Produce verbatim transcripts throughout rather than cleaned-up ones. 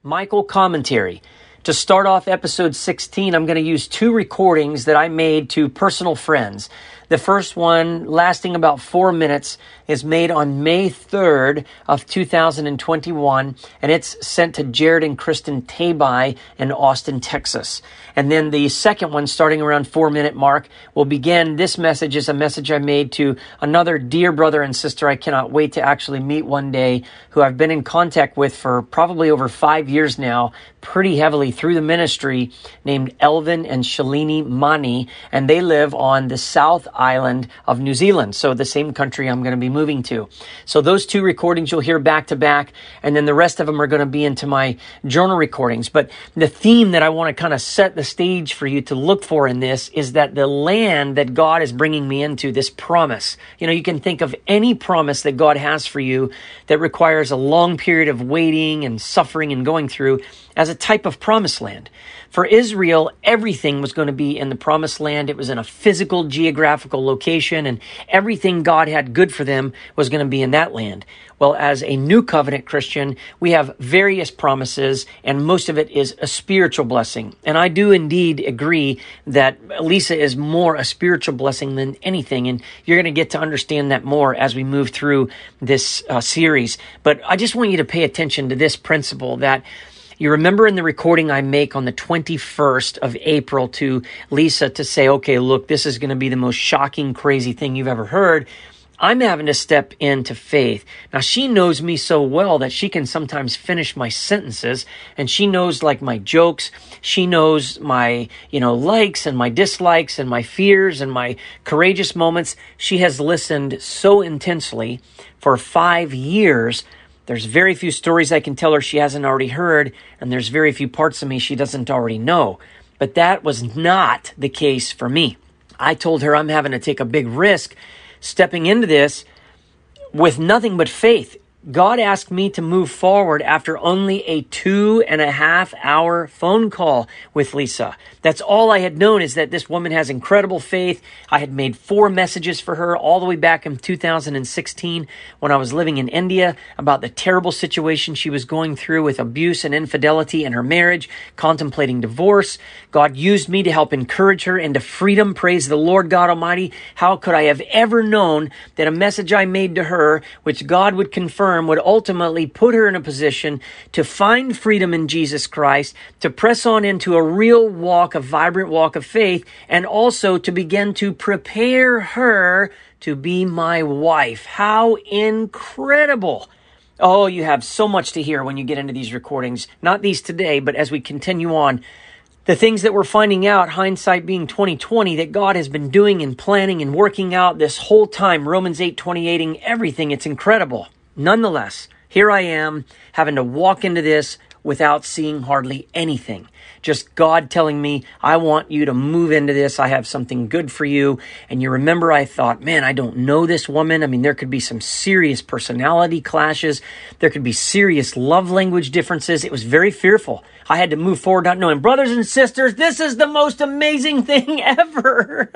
Michael Commentary. To start off episode sixteen, I'm going to use two recordings that I made to personal friends. The first one, lasting about four minutes, is made on May third of two thousand twenty-one, and it's sent to Jared and Kristen Tabai in Austin, Texas. And then the second one, starting around four-minute mark, will begin. This message is a message I made to another dear brother and sister I cannot wait to actually meet one day, who I've been in contact with for probably over five years now, pretty heavily through the ministry, named Elvin and Shalini Mani, and they live on the South Island of New Zealand, so the same country I'm going to be moving to. So those two recordings you'll hear back to back, and then the rest of them are going to be into my journal recordings. But the theme that I want to kind of set the stage for you to look for in this is that the land that God is bringing me into, this promise, you know, you can think of any promise that God has for you that requires a long period of waiting and suffering and going through as a type of promised land. For Israel, everything was going to be in the promised land. It was in a physical, geographical location, and everything God had good for them was going to be in that land. Well, as a new covenant Christian, we have various promises, and most of it is a spiritual blessing. And I do indeed agree that Lisa is more a spiritual blessing than anything, and you're going to get to understand that more as we move through this uh, series. But I just want you to pay attention to this principle that you remember in the recording I make on the twenty-first of April to Lisa to say, okay, look, this is going to be the most shocking, crazy thing you've ever heard. I'm having to step into faith. Now, she knows me so well that she can sometimes finish my sentences, and she knows like my jokes. She knows my, you know, likes and my dislikes and my fears and my courageous moments. She has listened so intensely for five years. There's very few stories I can tell her she hasn't already heard, and there's very few parts of me she doesn't already know. But that was not the case for me. I told her I'm having to take a big risk stepping into this with nothing but faith. God asked me to move forward after only a two and a half hour phone call with Lisa. That's all I had known, is that this woman has incredible faith. I had made four messages for her all the way back in two thousand sixteen when I was living in India about the terrible situation she was going through with abuse and infidelity in her marriage, contemplating divorce. God used me to help encourage her into freedom. Praise the Lord God Almighty. How could I have ever known that a message I made to her, which God would confirm, would ultimately put her in a position to find freedom in Jesus Christ, to press on into a real walk, a vibrant walk of faith, and also to begin to prepare her to be my wife. How incredible! Oh, you have so much to hear when you get into these recordings. Not these today, but as we continue on. The things that we're finding out, hindsight being twenty twenty, that God has been doing and planning and working out this whole time, Romans eight twenty-eight-ing everything, it's incredible. Nonetheless, here I am having to walk into this without seeing hardly anything. Just God telling me, I want you to move into this. I have something good for you. And you remember I thought, man, I don't know this woman. I mean, there could be some serious personality clashes. There could be serious love language differences. It was very fearful. I had to move forward not knowing. Brothers and sisters, this is the most amazing thing ever.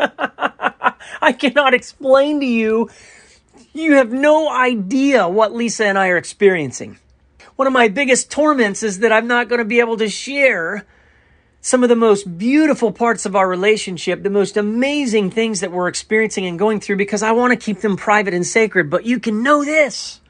I cannot explain to you. You have no idea what Lisa and I are experiencing. One of my biggest torments is that I'm not going to be able to share some of the most beautiful parts of our relationship, the most amazing things that we're experiencing and going through, because I want to keep them private and sacred. But you can know this.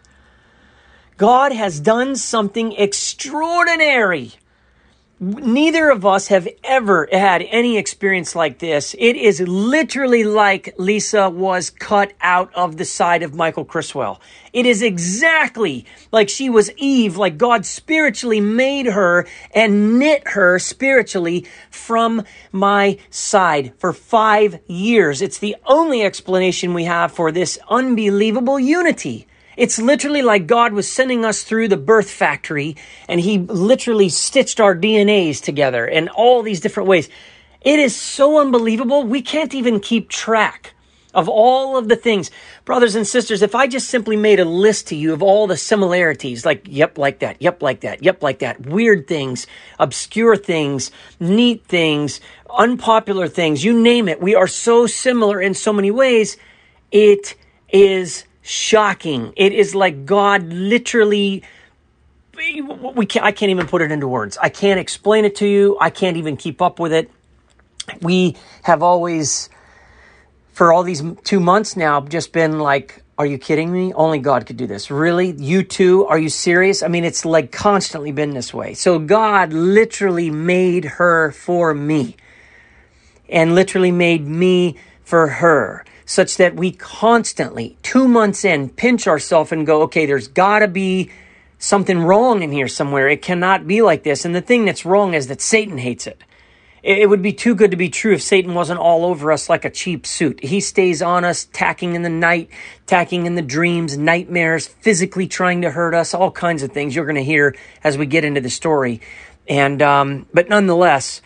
God has done something extraordinary. Neither of us have ever had any experience like this. It is literally like Lisa was cut out of the side of Michael Criswell. It is exactly like she was Eve, like God spiritually made her and knit her spiritually from my side for five years. It's the only explanation we have for this unbelievable unity. It's literally like God was sending us through the birth factory, and he literally stitched our D N As together in all these different ways. It is so unbelievable. We can't even keep track of all of the things. Brothers and sisters, if I just simply made a list to you of all the similarities, like, yep, like that, yep, like that, yep, like that, weird things, obscure things, neat things, unpopular things, you name it. We are so similar in so many ways. It is shocking. It is like God literally we can't, I can't even put it into words. I can't explain it to you. I can't even keep up with it. We have always, for all these two months now, just been like, are you kidding me? Only God could do this. Really? You too? Are you serious? I mean, it's like constantly been this way. So God literally made her for me and literally made me for her, such that we constantly, two months in, pinch ourselves and go, okay, there's got to be something wrong in here somewhere. It cannot be like this. And the thing that's wrong is that Satan hates it. It would be too good to be true if Satan wasn't all over us like a cheap suit. He stays on us, tacking in the night, tacking in the dreams, nightmares, physically trying to hurt us, all kinds of things you're going to hear as we get into the story. And um, but nonetheless,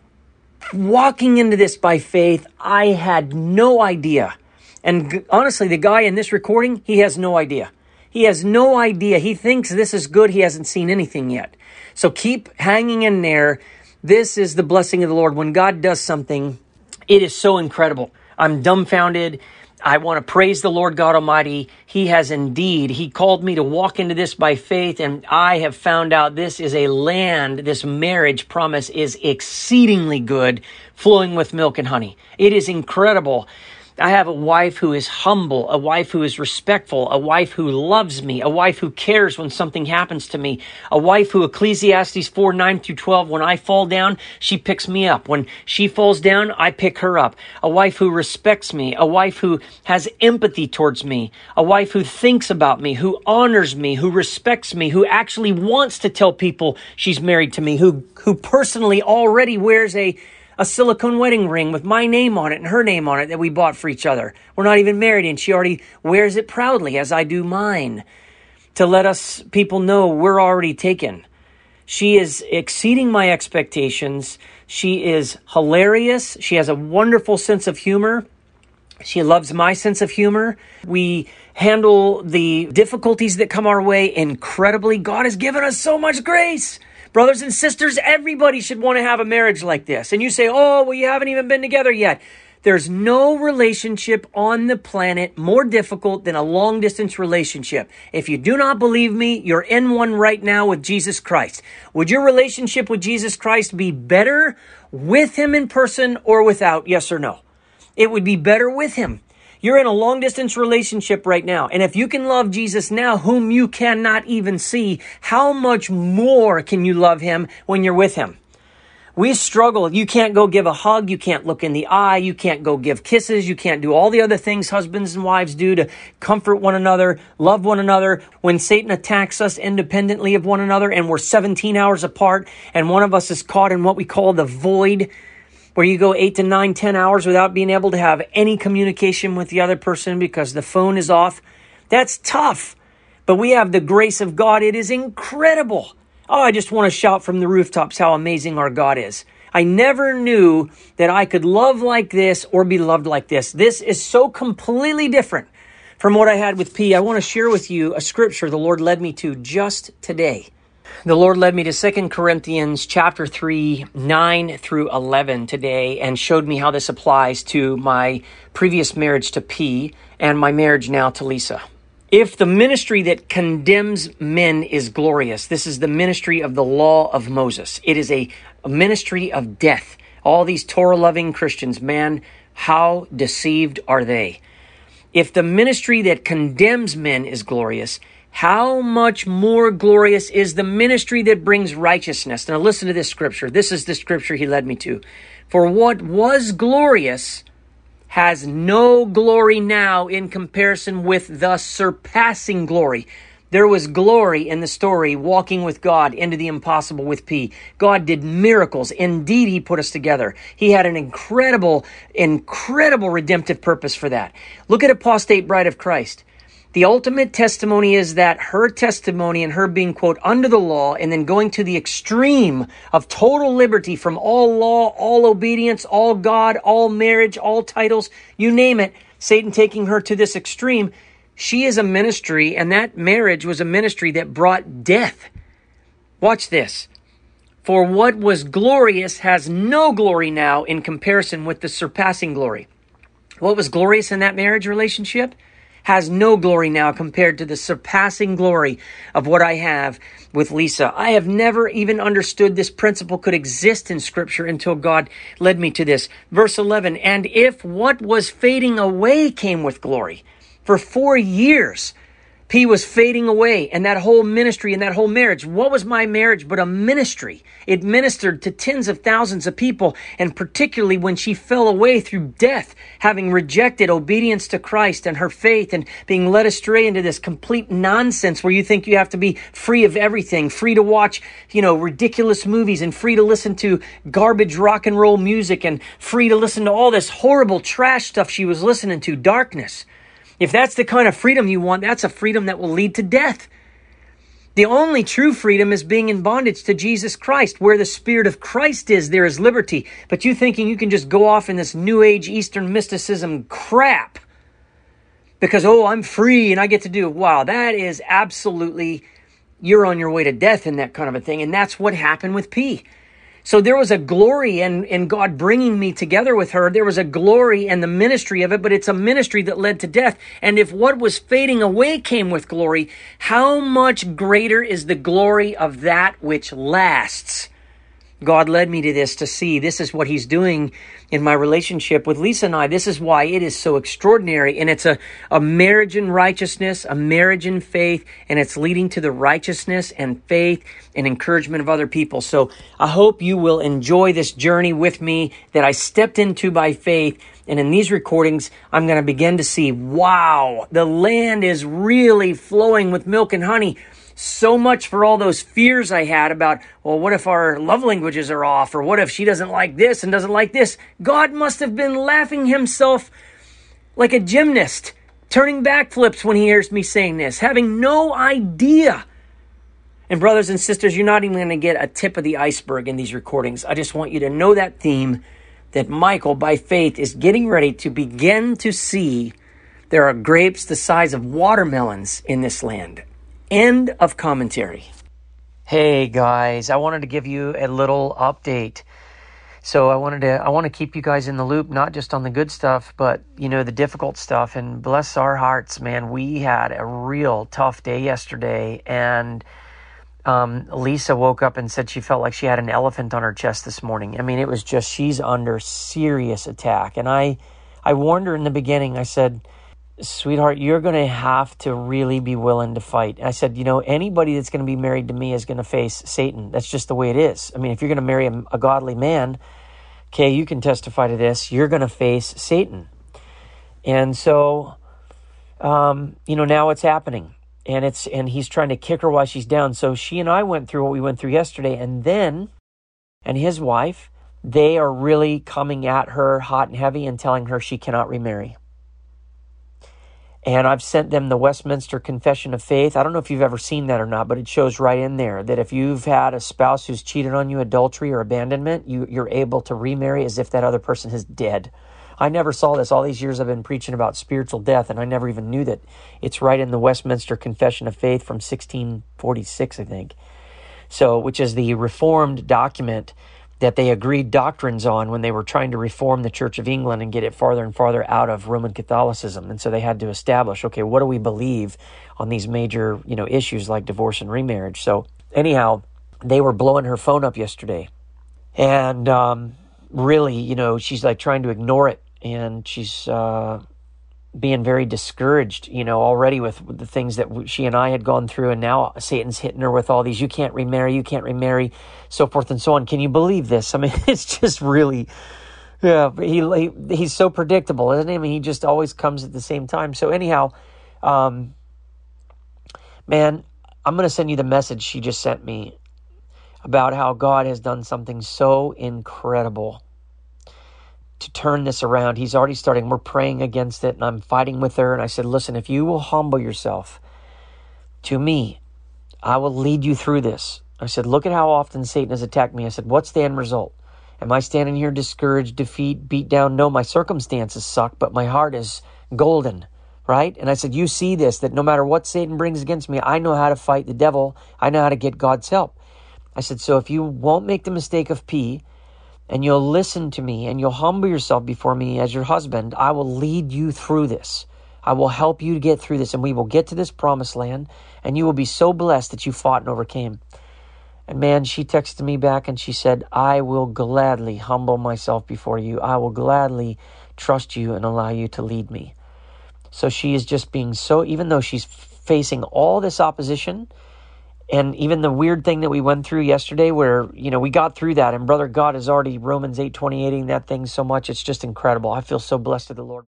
walking into this by faith, I had no idea. And g- honestly, the guy in this recording, he has no idea. He has no idea. He thinks this is good. He hasn't seen anything yet. So keep hanging in there. This is the blessing of the Lord. When God does something, it is so incredible. I'm dumbfounded. I want to praise the Lord God Almighty. He has indeed, He called me to walk into this by faith, and I have found out this is a land, this marriage promise is exceedingly good, flowing with milk and honey. It is incredible. I have a wife who is humble, a wife who is respectful, a wife who loves me, a wife who cares when something happens to me, a wife who Ecclesiastes four, nine through twelve, when I fall down, she picks me up. When she falls down, I pick her up. A wife who respects me, a wife who has empathy towards me, a wife who thinks about me, who honors me, who respects me, who actually wants to tell people she's married to me, who, who personally already wears a A silicone wedding ring with my name on it and her name on it that we bought for each other. We're not even married, and she already wears it proudly, as I do mine, to let us people know we're already taken. She is exceeding my expectations. She is hilarious. She has a wonderful sense of humor. She loves my sense of humor. We handle the difficulties that come our way incredibly. God has given us so much grace. Brothers and sisters, everybody should want to have a marriage like this. And you say, oh, well, you haven't even been together yet. There's no relationship on the planet more difficult than a long-distance relationship. If you do not believe me, you're in one right now with Jesus Christ. Would your relationship with Jesus Christ be better with Him in person or without? Yes or no? It would be better with Him. You're in a long-distance relationship right now. And if you can love Jesus now, whom you cannot even see, how much more can you love Him when you're with Him? We struggle. You can't go give a hug. You can't look in the eye. You can't go give kisses. You can't do all the other things husbands and wives do to comfort one another, love one another. When Satan attacks us independently of one another and we're seventeen hours apart and one of us is caught in what we call the void, where you go eight to nine, ten hours without being able to have any communication with the other person because the phone is off. That's tough. But we have the grace of God. It is incredible. Oh, I just want to shout from the rooftops how amazing our God is. I never knew that I could love like this or be loved like this. This is so completely different from what I had with P. I want to share with you a scripture the Lord led me to just today. The Lord led me to Second Corinthians chapter three, nine through eleven today and showed me how this applies to my previous marriage to P and my marriage now to Lisa. If the ministry that condemns men is glorious, this is the ministry of the law of Moses. It is a, a ministry of death. All these Torah-loving Christians, man, how deceived are they? If the ministry that condemns men is glorious, how much more glorious is the ministry that brings righteousness? Now listen to this scripture. This is the scripture he led me to. For what was glorious has no glory now in comparison with the surpassing glory. There was glory in the story, walking with God into the impossible with P. God did miracles. Indeed, He put us together. He had an incredible, incredible redemptive purpose for that. Look at Apostate Bride of Christ. The ultimate testimony is that her testimony and her being, quote, under the law and then going to the extreme of total liberty from all law, all obedience, all God, all marriage, all titles, you name it, Satan taking her to this extreme. She is a ministry, and that marriage was a ministry that brought death. Watch this. For what was glorious has no glory now in comparison with the surpassing glory. What was glorious in that marriage relationship? has no glory now compared to the surpassing glory of what I have with Lisa. I have never even understood this principle could exist in Scripture until God led me to this. Verse eleven, and if what was fading away came with glory, for four years, P was fading away, and that whole ministry and that whole marriage. What was my marriage but a ministry? It ministered to tens of thousands of people, and particularly when she fell away through death, having rejected obedience to Christ and her faith and being led astray into this complete nonsense where you think you have to be free of everything, free to watch, you know, ridiculous movies and free to listen to garbage rock and roll music and free to listen to all this horrible trash stuff she was listening to, darkness. If that's the kind of freedom you want, that's a freedom that will lead to death. The only true freedom is being in bondage to Jesus Christ. Where the Spirit of Christ is, there is liberty. But you thinking you can just go off in this New Age Eastern mysticism crap because, oh, I'm free and I get to do, wow, that is absolutely, you're on your way to death in that kind of a thing. And that's what happened with P. So there was a glory in, in God bringing me together with her. There was a glory in the ministry of it, but it's a ministry that led to death. And if what was fading away came with glory, how much greater is the glory of that which lasts? God led me to this to see this is what he's doing in my relationship with Lisa and I. This is why it is so extraordinary. And it's a, a marriage in righteousness, a marriage in faith, and it's leading to the righteousness and faith and encouragement of other people. So I hope you will enjoy this journey with me that I stepped into by faith. And in these recordings, I'm going to begin to see, wow, the land is really flowing with milk and honey. So much for all those fears I had about, well, what if our love languages are off? Or what if she doesn't like this and doesn't like this? God must have been laughing himself like a gymnast, turning backflips when he hears me saying this, having no idea. And brothers and sisters, you're not even going to get a tip of the iceberg in these recordings. I just want you to know that theme, that Michael, by faith, is getting ready to begin to see there are grapes the size of watermelons in this land. End of commentary. Hey guys, I wanted to give you a little update. So I wanted to I want to keep you guys in the loop, not just on the good stuff, but you know, the difficult stuff. And bless our hearts, man, we had a real tough day yesterday, and um, Lisa woke up and said she felt like she had an elephant on her chest this morning. I mean, it was just, she's under serious attack. And I I warned her in the beginning. I said, sweetheart, you're going to have to really be willing to fight. I said, you know, anybody that's going to be married to me is going to face Satan. That's just the way it is. I mean, if you're going to marry a, a godly man, okay, you can testify to this, you're going to face Satan. And so, um, you know, now it's happening. And it's and he's trying to kick her while she's down. So she and I went through what we went through yesterday. And then, and his wife, they are really coming at her hot and heavy and telling her she cannot remarry. And I've sent them the Westminster Confession of Faith. I don't know if you've ever seen that or not, but it shows right in there that if you've had a spouse who's cheated on you, adultery or abandonment, you, you're able to remarry as if that other person is dead. I never saw this. All these years I've been preaching about spiritual death, and I never even knew that. It's right in the Westminster Confession of Faith from sixteen forty-six, I think. So, which is the Reformed document that they agreed doctrines on when they were trying to reform the Church of England and get it farther and farther out of Roman Catholicism. And so they had to establish, okay, what do we believe on these major, you know, issues like divorce and remarriage? So anyhow, they were blowing her phone up yesterday. And um, really, you know, she's like trying to ignore it. And she's uh, being very discouraged, you know, already with, with the things that she and I had gone through. And now Satan's hitting her with all these, you can't remarry, you can't remarry, so forth and so on. Can you believe this? I mean, it's just really, yeah, he, he he's so predictable, isn't he? I mean, he just always comes at the same time. So anyhow, um, man, I'm going to send you the message she just sent me about how God has done something so incredible to turn this around. He's already starting. We're praying against it, and I'm fighting with her. And I said, listen, if you will humble yourself to me, I will lead you through this. I said, look at how often Satan has attacked me. I said, what's the end result? Am I standing here discouraged, defeat, beat down? No, my circumstances suck, but my heart is golden, right? And I said, you see this, that no matter what Satan brings against me, I know how to fight the devil. I know how to get God's help. I said, so if you won't make the mistake of P, and you'll listen to me, and you'll humble yourself before me as your husband, I will lead you through this. I will help you to get through this, and we will get to this promised land, and you will be so blessed that you fought and overcame. And man, she texted me back and she said, I will gladly humble myself before you. I will gladly trust you and allow you to lead me. So she is just being so, even though she's facing all this opposition, and even the weird thing that we went through yesterday where, you know, we got through that, and brother, God is already Romans eight twenty-eighting that thing so much. It's just incredible. I feel so blessed of the Lord.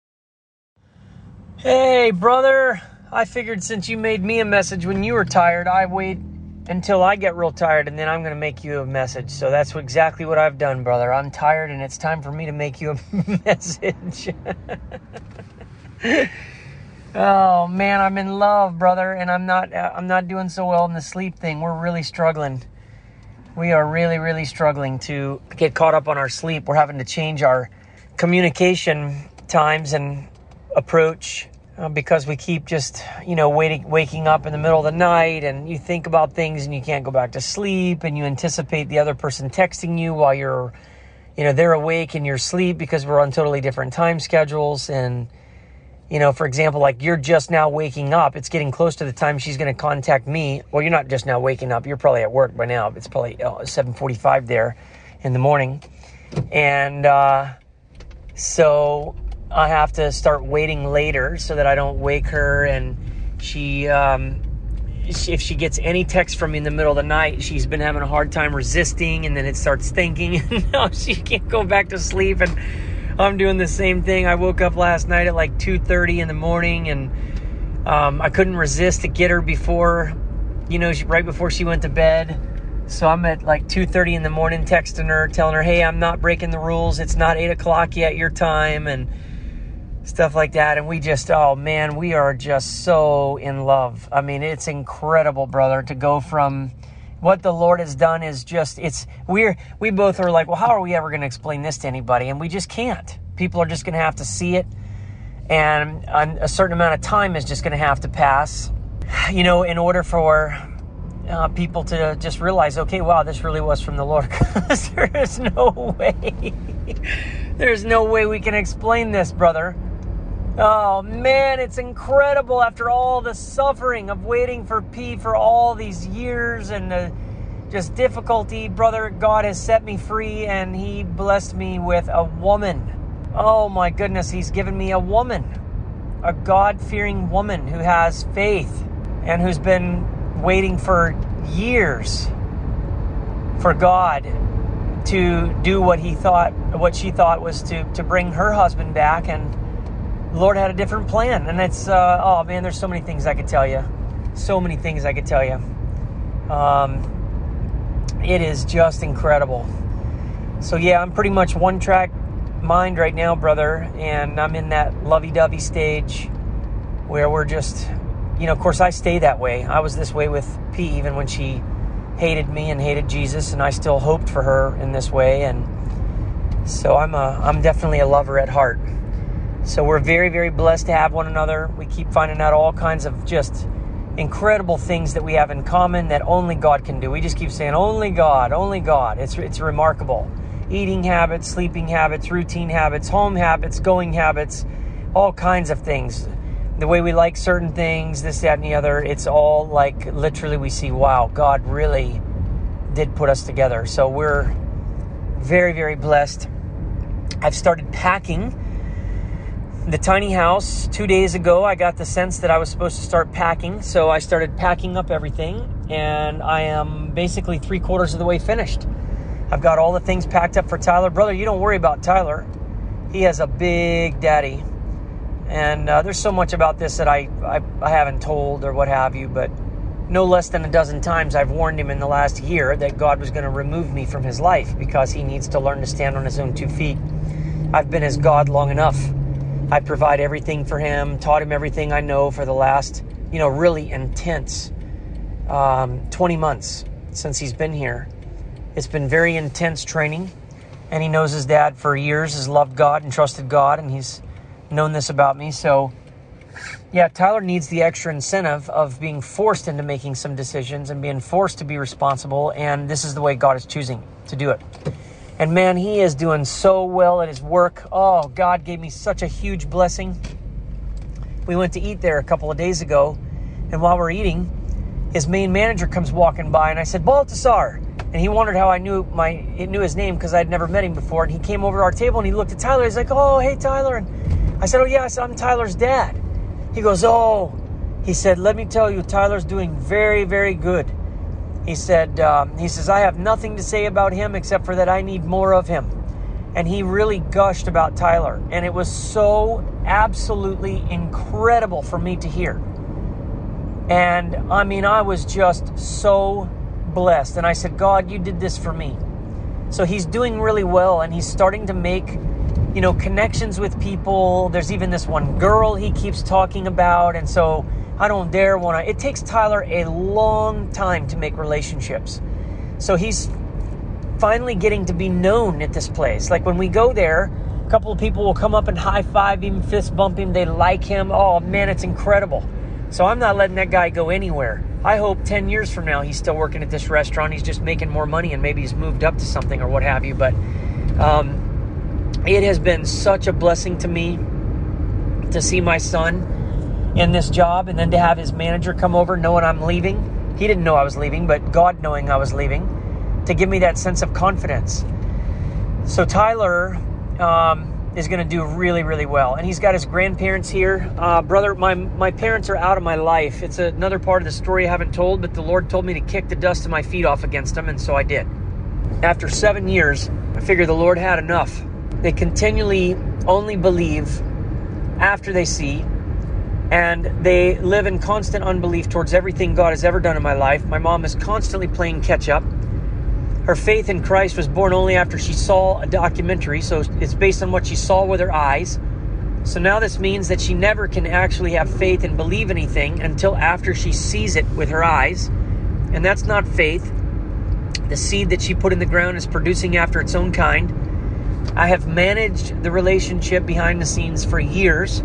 Hey, brother, I figured since you made me a message when you were tired, I wait until I get real tired, and then I'm going to make you a message. So that's exactly what I've done, brother. I'm tired, and it's time for me to make you a message. Oh, man, I'm in love, brother, and I'm not I'm not doing so well in the sleep thing. We're really struggling. We are really, really struggling to get caught up on our sleep. We're having to change our communication times and approach uh, because we keep just, you know, waiting, waking up in the middle of the night, and you think about things and you can't go back to sleep, and you anticipate the other person texting you while you're, you know, they're awake and you're asleep because we're on totally different time schedules. And, you know, for example, like you're just now waking up. It's getting close to the time she's going to contact me. Well, you're not just now waking up. You're probably at work by now. It's probably uh, seven forty-five there in the morning. And uh, so I have to start waiting later so that I don't wake her. And she, um, if she gets any text from me in the middle of the night, she's been having a hard time resisting, and then it starts thinking, and now she can't go back to sleep. And I'm doing the same thing. I woke up last night at like two thirty in the morning, and um, I couldn't resist to get her before, you know, she, right before she went to bed. So I'm at like two thirty in the morning texting her, telling her, hey, I'm not breaking the rules. It's not eight o'clock yet, your time, and stuff like that. And we just, oh man, we are just so in love. I mean, it's incredible, brother, to go from what the Lord has done is just, it's, we're, we both are like, well, how are we ever going to explain this to anybody? And we just can't. People are just going to have to see it. And a certain amount of time is just going to have to pass, you know, in order for uh, people to just realize, okay, wow, this really was from the Lord. Because there is no way, there's no way we can explain this, brother. Oh, man, it's incredible after all the suffering of waiting for P for all these years and the just difficulty, brother. God has set me free, and he blessed me with a woman. Oh, my goodness, he's given me a woman, a God-fearing woman who has faith and who's been waiting for years for God to do what he thought, what she thought was to, to bring her husband back. And the Lord had a different plan. And it's, uh, oh man, there's so many things I could tell you. So many things I could tell you. Um, it is just incredible. So yeah, I'm pretty much one track mind right now, brother. And I'm in that lovey-dovey stage where we're just, you know, of course I stay that way. I was this way with P even when she hated me and hated Jesus, and I still hoped for her in this way. And so I'm a, I'm definitely a lover at heart. So we're very, very blessed to have one another. We keep finding out all kinds of just incredible things that we have in common that only God can do. We just keep saying, only God, only God. It's it's remarkable. Eating habits, sleeping habits, routine habits, home habits, going habits, all kinds of things. The way we like certain things, this, that, and the other. It's all like literally we see, wow, God really did put us together. So we're very, very blessed. I've started packing the tiny house. Two days ago, I got the sense that I was supposed to start packing. So I started packing up everything, and I am basically three quarters of the way finished. I've got all the things packed up for Tyler. Brother, you don't worry about Tyler. He has a big daddy. And uh, there's so much about this that I, I, I haven't told or what have you, but no less than a dozen times I've warned him in the last year that God was going to remove me from his life because he needs to learn to stand on his own two feet. I've been his God long enough. I provide everything for him, taught him everything I know for the last, you know, really intense um, twenty months since he's been here. It's been very intense training, and he knows his dad for years, has loved God and trusted God, and he's known this about me. So, yeah, Tyler needs the extra incentive of being forced into making some decisions and being forced to be responsible, and this is the way God is choosing to do it. And man, he is doing so well at his work. Oh, God gave me such a huge blessing. We went to eat there a couple of days ago, and while we're eating, his main manager comes walking by, and I said, Baltasar. And he wondered how I knew my knew his name because I'd never met him before. And he came over to our table, and he looked at Tyler. He's like, oh, hey, Tyler. And I said, oh, yeah, I said, I'm Tyler's dad. He goes, oh. He said, let me tell you, Tyler's doing very, very good. He said, um, he says, I have nothing to say about him except for that I need more of him. And he really gushed about Tyler. And it was so absolutely incredible for me to hear. And I mean, I was just so blessed. And I said, God, you did this for me. So he's doing really well, and he's starting to make, you know, connections with people. There's even this one girl he keeps talking about. And so I don't dare want to. It takes Tyler a long time to make relationships. So he's finally getting to be known at this place. Like when we go there, a couple of people will come up and high five him, fist bump him. They like him. Oh man, it's incredible. So I'm not letting that guy go anywhere. I hope ten years from now he's still working at this restaurant. He's just making more money, and maybe he's moved up to something or what have you. But um, it has been such a blessing to me to see my son in this job, and then to have his manager come over knowing I'm leaving. He didn't know I was leaving, but God knowing I was leaving, to give me that sense of confidence. So Tyler um, is going to do really, really well. And he's got his grandparents here. Uh, brother, my my parents are out of my life. It's another part of the story I haven't told, but the Lord told me to kick the dust of my feet off against them, and so I did. After seven years, I figured the Lord had enough. They continually only believe after they see, and they live in constant unbelief towards everything God has ever done in my life. My mom is constantly playing catch up. Her faith in Christ was born only after she saw a documentary, so it's based on what she saw with her eyes. So now this means that she never can actually have faith and believe anything until after she sees it with her eyes. And that's not faith. The seed that she put in the ground is producing after its own kind. I have managed the relationship behind the scenes for years.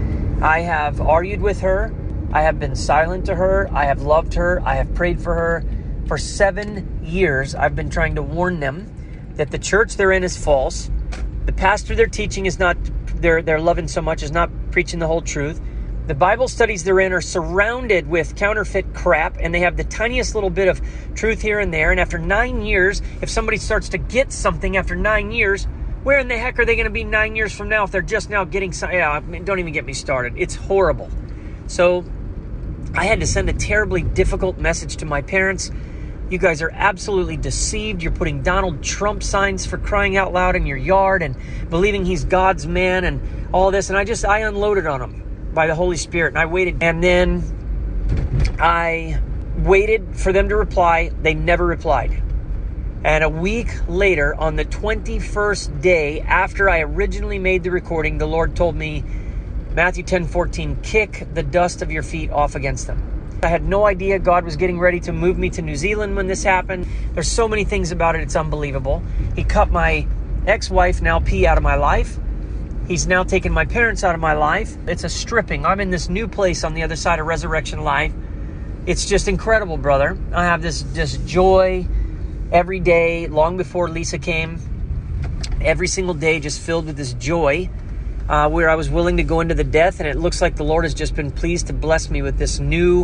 I have argued with her. I have been silent to her. I have loved her. I have prayed for her. For seven years, I've been trying to warn them that the church they're in is false. The pastor they're teaching is not, they're, they're loving so much, is not preaching the whole truth. The Bible studies they're in are surrounded with counterfeit crap, and they have the tiniest little bit of truth here and there. And after nine years, if somebody starts to get something after nine years, where in the heck are they going to be nine years from now if they're just now getting some? Yeah, I mean, don't even get me started. It's horrible. So I had to send a terribly difficult message to my parents. You guys are absolutely deceived. You're putting Donald Trump signs, for crying out loud, in your yard and believing he's God's man and all this. And I just, I unloaded on them by the Holy Spirit. And I waited. And then I waited for them to reply. They never replied. And a week later, on the twenty-first day after I originally made the recording, the Lord told me, Matthew ten fourteen, kick the dust of your feet off against them. I had no idea God was getting ready to move me to New Zealand when this happened. There's so many things about it, it's unbelievable. He cut my ex-wife, now P, out of my life. He's now taken my parents out of my life. It's a stripping. I'm in this new place on the other side of Resurrection Life. It's just incredible, brother. I have this, this joy every day, long before Lisa came. Every single day just filled with this joy. Uh, where I was willing to go into the death, and it looks like the Lord has just been pleased to bless me with this new,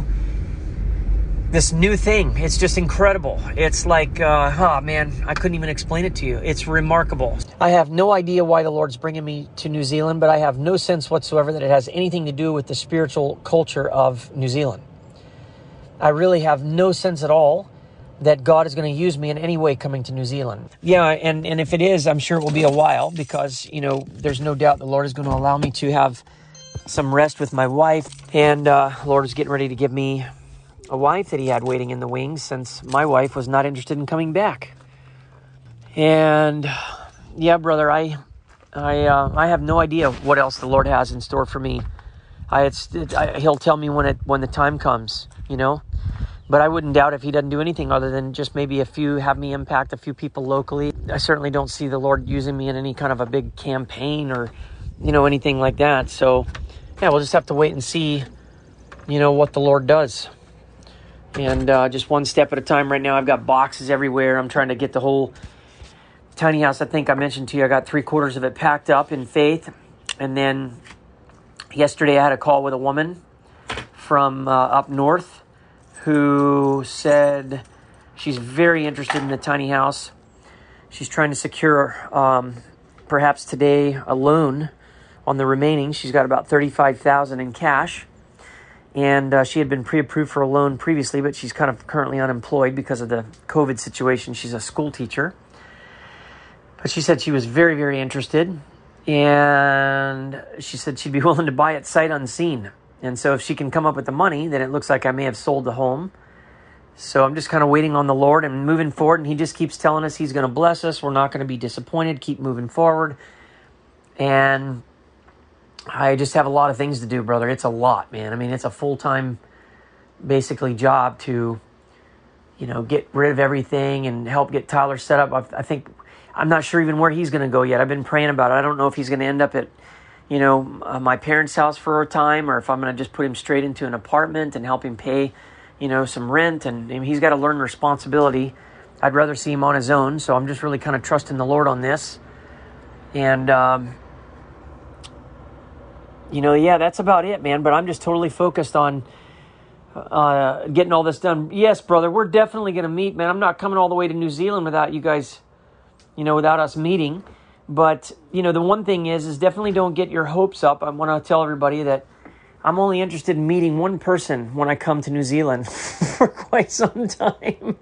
this new thing. It's just incredible. It's like, uh, oh man, I couldn't even explain it to you. It's remarkable. I have no idea why the Lord's bringing me to New Zealand, but I have no sense whatsoever that it has anything to do with the spiritual culture of New Zealand. I really have no sense at all that God is going to use me in any way coming to New Zealand. Yeah, and, and if it is, I'm sure it will be a while, because, you know, there's no doubt the Lord is going to allow me to have some rest with my wife. And uh, Lord is getting ready to give me a wife that he had waiting in the wings, since my wife was not interested in coming back. And yeah, brother, I I uh, I have no idea what else the Lord has in store for me. I, it's, it, I he'll tell me when it when the time comes, you know. But I wouldn't doubt if he doesn't do anything other than just maybe a few, have me impact a few people locally. I certainly don't see the Lord using me in any kind of a big campaign or, you know, anything like that. So, yeah, we'll just have to wait and see, you know, what the Lord does. And uh, just one step at a time right now. I've got boxes everywhere. I'm trying to get the whole tiny house. I think I mentioned to you, I got three quarters of it packed up in faith. And then Yesterday I had a call with a woman from uh, up north who said she's very interested in the tiny house. She's trying to secure, um, perhaps today, a loan on the remaining. She's got about thirty-five thousand dollars in cash. And uh, she had been pre-approved for a loan previously, but she's kind of currently unemployed because of the COVID situation. She's a school teacher. But she said she was very, very interested. And she said she'd be willing to buy it sight unseen. And so if she can come up with the money, then it looks like I may have sold the home. So I'm just kind of waiting on the Lord and moving forward. And he just keeps telling us he's going to bless us. We're not going to be disappointed. Keep moving forward. And I just have a lot of things to do, brother. It's a lot, man. I mean, it's a full-time, basically, job to, you know, get rid of everything and help get Tyler set up. I, I think, I'm not sure even where he's going to go yet. I've been praying about it. I don't know if he's going to end up at, you know, uh, my parents' house for a time, or if I'm going to just put him straight into an apartment and help him pay, you know, some rent. And, and he's got to learn responsibility. I'd rather see him on his own. So I'm just really kind of trusting the Lord on this. And, um, you know, yeah, that's about it, man. But I'm just totally focused on uh, getting all this done. Yes, brother, we're definitely going to meet, man. I'm not coming all the way to New Zealand without you guys, you know, without us meeting. But, you know, the one thing is, is definitely don't get your hopes up. I want to tell everybody that I'm only interested in meeting one person when I come to New Zealand for quite some time.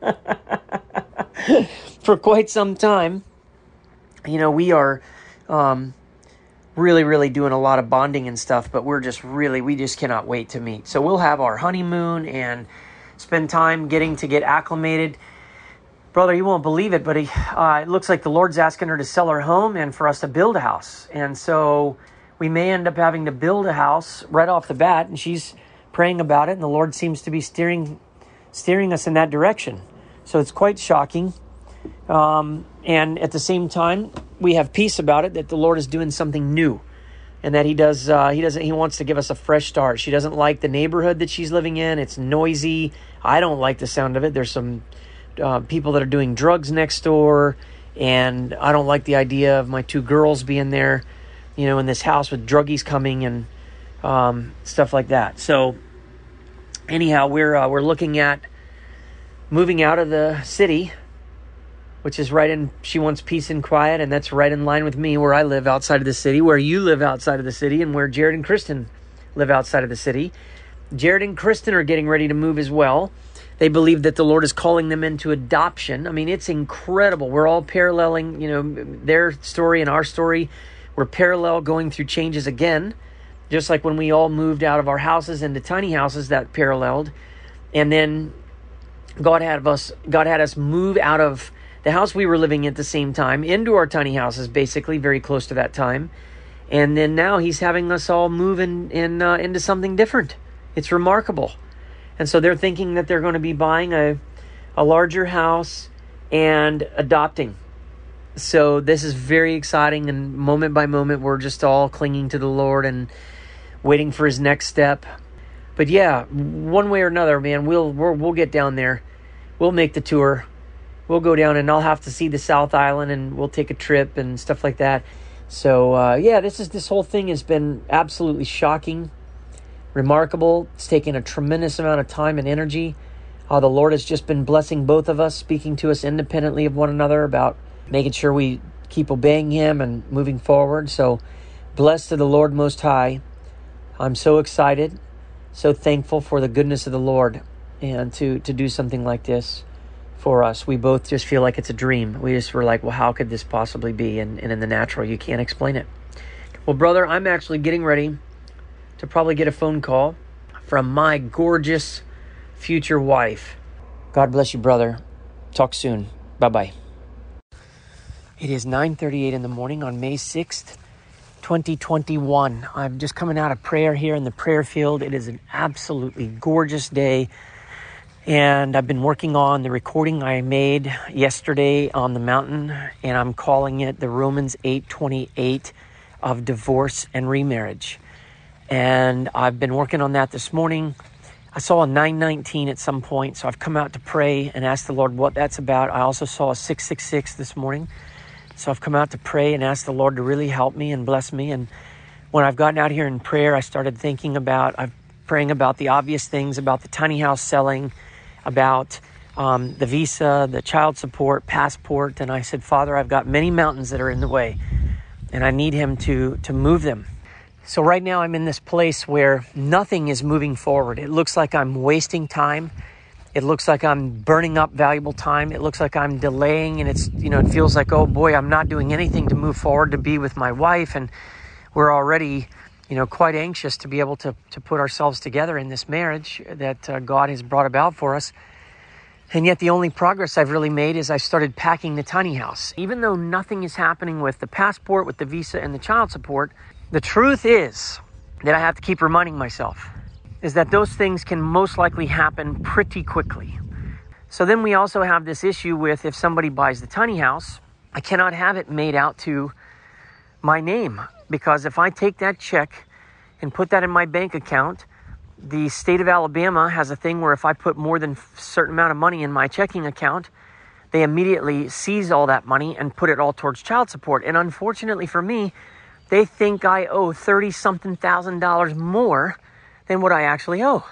For quite some time. You know, we are um, really, really doing a lot of bonding and stuff, but we're just really, we just cannot wait to meet. So we'll have our honeymoon and spend time getting to get acclimated. Brother, you won't believe it, but he, uh, it looks like the Lord's asking her to sell her home and for us to build a house. And so we may end up having to build a house right off the bat, and she's praying about it, and the Lord seems to be steering steering us in that direction. So it's quite shocking. Um, and at the same time, we have peace about it, that the Lord is doing something new, and that he does, uh, he doesn't, he wants to give us a fresh start. She doesn't like the neighborhood that she's living in. It's noisy. I don't like the sound of it. There's some Uh, people that are doing drugs next door, and I don't like the idea of my two girls being there, you know, in this house with druggies coming and um, stuff like that. So anyhow, we're uh, we're looking at moving out of the city, which is right in, she wants peace and quiet, and that's right in line with me, where I live outside of the city, where you live outside of the city, and where Jared and Kristen live outside of the city. Jared and Kristen are getting ready to move as well. They believe that the Lord is calling them into adoption. I mean, it's incredible. We're all paralleling, you know, their story and our story. We're parallel going through changes again, just like when we all moved out of our houses into tiny houses, that paralleled. And then God had us, God had us move out of the house we were living at the same time into our tiny houses, basically very close to that time. And then now he's having us all move in, in uh, into something different. It's remarkable. And so they're thinking that they're going to be buying a, a larger house and adopting. So this is very exciting, and moment by moment, we're just all clinging to the Lord and waiting for his next step. But yeah, one way or another, man, we'll we'll, we'll get down there. We'll make the tour. We'll go down, and I'll have to see the South Island, and we'll take a trip and stuff like that. So uh, yeah, this is this whole thing has been absolutely shocking. Remarkable. It's taken a tremendous amount of time and energy. Uh, the Lord has just been blessing both of us, speaking to us independently of one another about making sure we keep obeying him and moving forward. So blessed to the Lord Most High. I'm so excited, so thankful for the goodness of the Lord, and to, to do something like this for us. We both just feel like it's a dream. We just were like, well, how could this possibly be? And, and in the natural, you can't explain it. Well, brother, I'm actually getting ready to probably get a phone call from my gorgeous future wife. God bless you, brother. Talk soon. Bye-bye. It is nine thirty-eight in the morning on May sixth, twenty twenty-one. I'm just coming out of prayer here in the prayer field. It is an absolutely gorgeous day. And I've been working on the recording I made yesterday on the mountain, and I'm calling it the Romans eight twenty-eight of divorce and remarriage. And I've been working on that this morning. I saw a nine nineteen at some point, so I've come out to pray and ask the Lord what that's about. I also saw a six six six this morning, so I've come out to pray and ask the Lord to really help me and bless me. And when I've gotten out here in prayer, I started thinking about, I'm praying about the obvious things, about the tiny house selling, about um, the visa, the child support, passport. And I said, Father, I've got many mountains that are in the way, and I need him to, to move them. So right now I'm in this place where nothing is moving forward. It looks like I'm wasting time. It looks like I'm burning up valuable time. It looks like I'm delaying, and it's, you know, it feels like, oh boy, I'm not doing anything to move forward to be with my wife. And we're already, you know, quite anxious to be able to, to put ourselves together in this marriage that uh, God has brought about for us. And yet the only progress I've really made is I started packing the tiny house. Even though nothing is happening with the passport, with the visa, and the child support, the truth is that I have to keep reminding myself is that those things can most likely happen pretty quickly. So then we also have this issue with, if somebody buys the tiny house, I cannot have it made out to my name, because if I take that check and put that in my bank account, the state of Alabama has a thing where if I put more than a certain amount of money in my checking account, they immediately seize all that money and put it all towards child support. And unfortunately for me, they think I owe thirty something thousand dollars more than what I actually owe.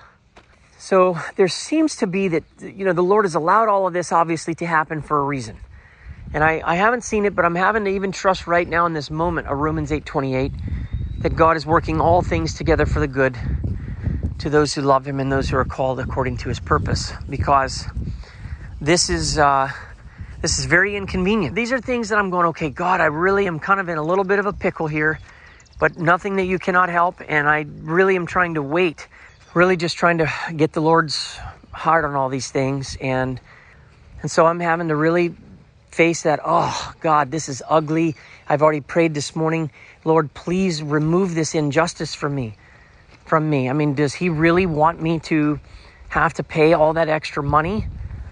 So there seems to be that, you know, the Lord has allowed all of this obviously to happen for a reason. And I, I haven't seen it, but I'm having to even trust right now in this moment of Romans eight twenty-eight, that God is working all things together for the good to those who love him and those who are called according to his purpose. Because this is... Uh, This is very inconvenient. These are things that I'm going, okay, God, I really am kind of in a little bit of a pickle here, but nothing that you cannot help. And I really am trying to wait, really just trying to get the Lord's heart on all these things. And, and so I'm having to really face that, oh, God, this is ugly. I've already prayed this morning, Lord, please remove this injustice from me, from me. I mean, does he really want me to have to pay all that extra money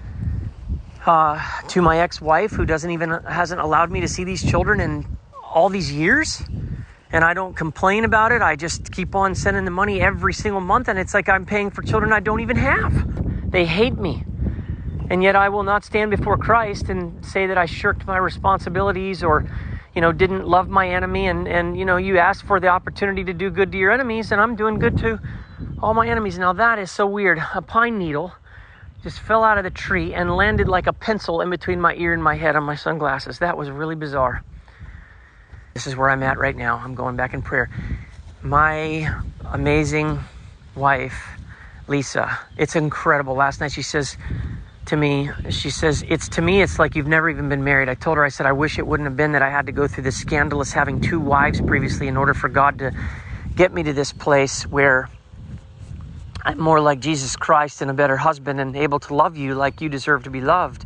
Uh, to my ex-wife, who doesn't even hasn't allowed me to see these children in all these years? And I don't complain about it. I just keep on sending the money every single month, and it's like I'm paying for children I don't even have. They hate me. And yet I will not stand before Christ and say that I shirked my responsibilities or, you know, didn't love my enemy. And, and you know, you asked for the opportunity to do good to your enemies, and I'm doing good to all my enemies. Now that is so weird. A pine needle just fell out of the tree and landed like a pencil in between my ear and my head on my sunglasses. That was really bizarre. This is where I'm at right now. I'm going back in prayer. My amazing wife, Lisa, it's incredible. Last night she says to me, she says, it's to me, it's like you've never even been married. I told her, I said, I wish it wouldn't have been that I had to go through this scandalous having two wives previously in order for God to get me to this place where I'm more like Jesus Christ and a better husband and able to love you like you deserve to be loved.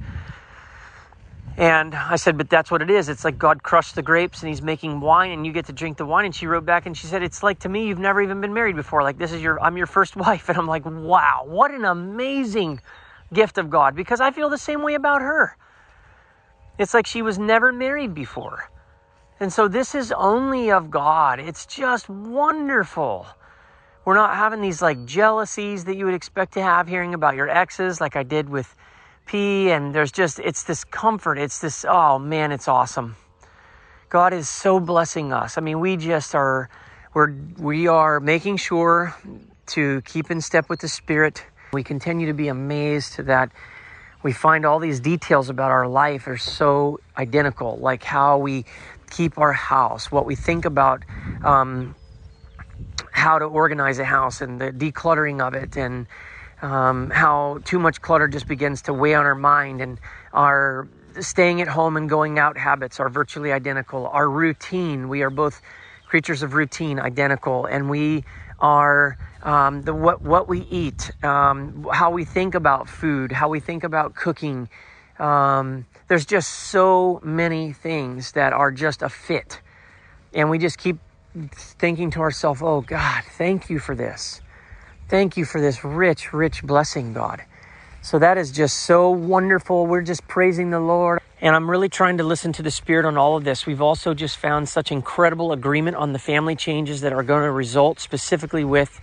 And I said, but that's what it is. It's like God crushed the grapes and he's making wine and you get to drink the wine. And she wrote back and she said, it's like to me, you've never even been married before. Like this is your, I'm your first wife. And I'm like, wow, what an amazing gift of God, because I feel the same way about her. It's like she was never married before. And so this is only of God. It's just wonderful. We're not having these like jealousies that you would expect to have hearing about your exes like I did with P. And there's just, it's this comfort. It's this, oh man, it's awesome. God is so blessing us. I mean, we just are, we're, we are making sure to keep in step with the Spirit. We continue to be amazed that we find all these details about our life are so identical, like how we keep our house, what we think about, um, how to organize a house and the decluttering of it, and um, how too much clutter just begins to weigh on our mind, and our staying at home and going out habits are virtually identical. Our routine, we are both creatures of routine, identical, and we are um, the what what we eat, um, how we think about food, how we think about cooking. Um, there's just so many things that are just a fit, and we just keep thinking to ourselves, oh God, thank you for this. Thank you for this rich, rich blessing, God. So that is just so wonderful. We're just praising the Lord. And I'm really trying to listen to the Spirit on all of this. We've also just found such incredible agreement on the family changes that are going to result specifically with.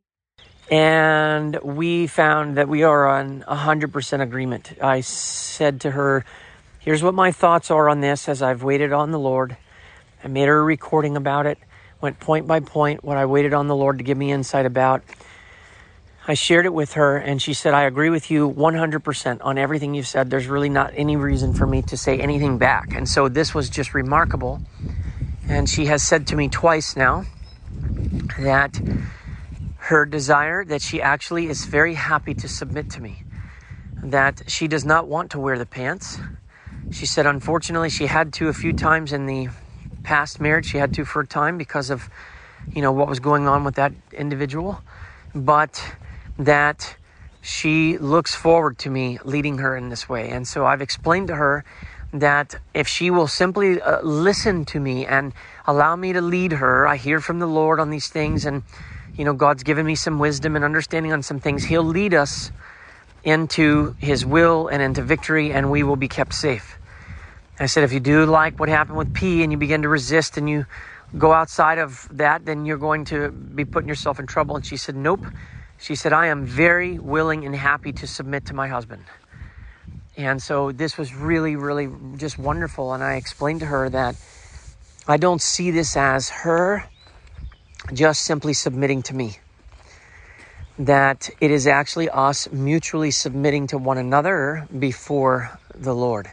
And we found that we are on one hundred percent agreement. I said to her, here's what my thoughts are on this as I've waited on the Lord. I made her a recording about it. went point by point, what I waited on the Lord to give me insight about. I shared it with her, and she said, I agree with you one hundred percent on everything you've said. There's really not any reason for me to say anything back. And so this was just remarkable. And she has said to me twice now that her desire, that she actually is very happy to submit to me, that she does not want to wear the pants. She said, unfortunately, she had to a few times in the past marriage. She had to for a time because of, you know, what was going on with that individual. But that she looks forward to me leading her in this way. And so I've explained to her that if she will simply uh, listen to me and allow me to lead her, I hear from the Lord on these things, and, you know, God's given me some wisdom and understanding on some things. He'll lead us into His will and into victory, and we will be kept safe. I said, if you do like what happened with P and you begin to resist and you go outside of that, then you're going to be putting yourself in trouble. And she said, nope. She said, I am very willing and happy to submit to my husband. And so this was really, really just wonderful. And I explained to her that I don't see this as her just simply submitting to me, that it is actually us mutually submitting to one another before the Lord.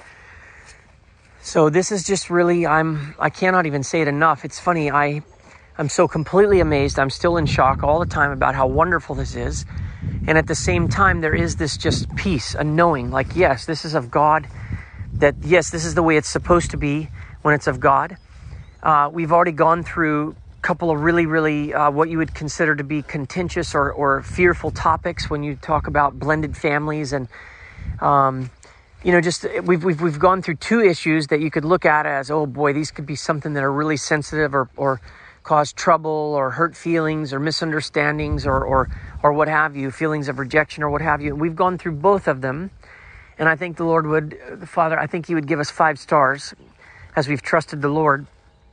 So this is just really, I'm, I cannot even say it enough. It's funny, I, I'm so completely amazed. I'm still in shock all the time about how wonderful this is. And at the same time, there is this just peace, a knowing, like, yes, this is of God, that, yes, this is the way it's supposed to be when it's of God. Uh, we've already gone through a couple of really, really, uh, what you would consider to be contentious or, or fearful topics when you talk about blended families. And, um, you know, just we've, we've, we've gone through two issues that you could look at as, oh boy, these could be something that are really sensitive or, or cause trouble or hurt feelings or misunderstandings or, or, or what have you, feelings of rejection or what have you. And we've gone through both of them. And I think the Lord would, the Father, I think He would give us five stars as we've trusted the Lord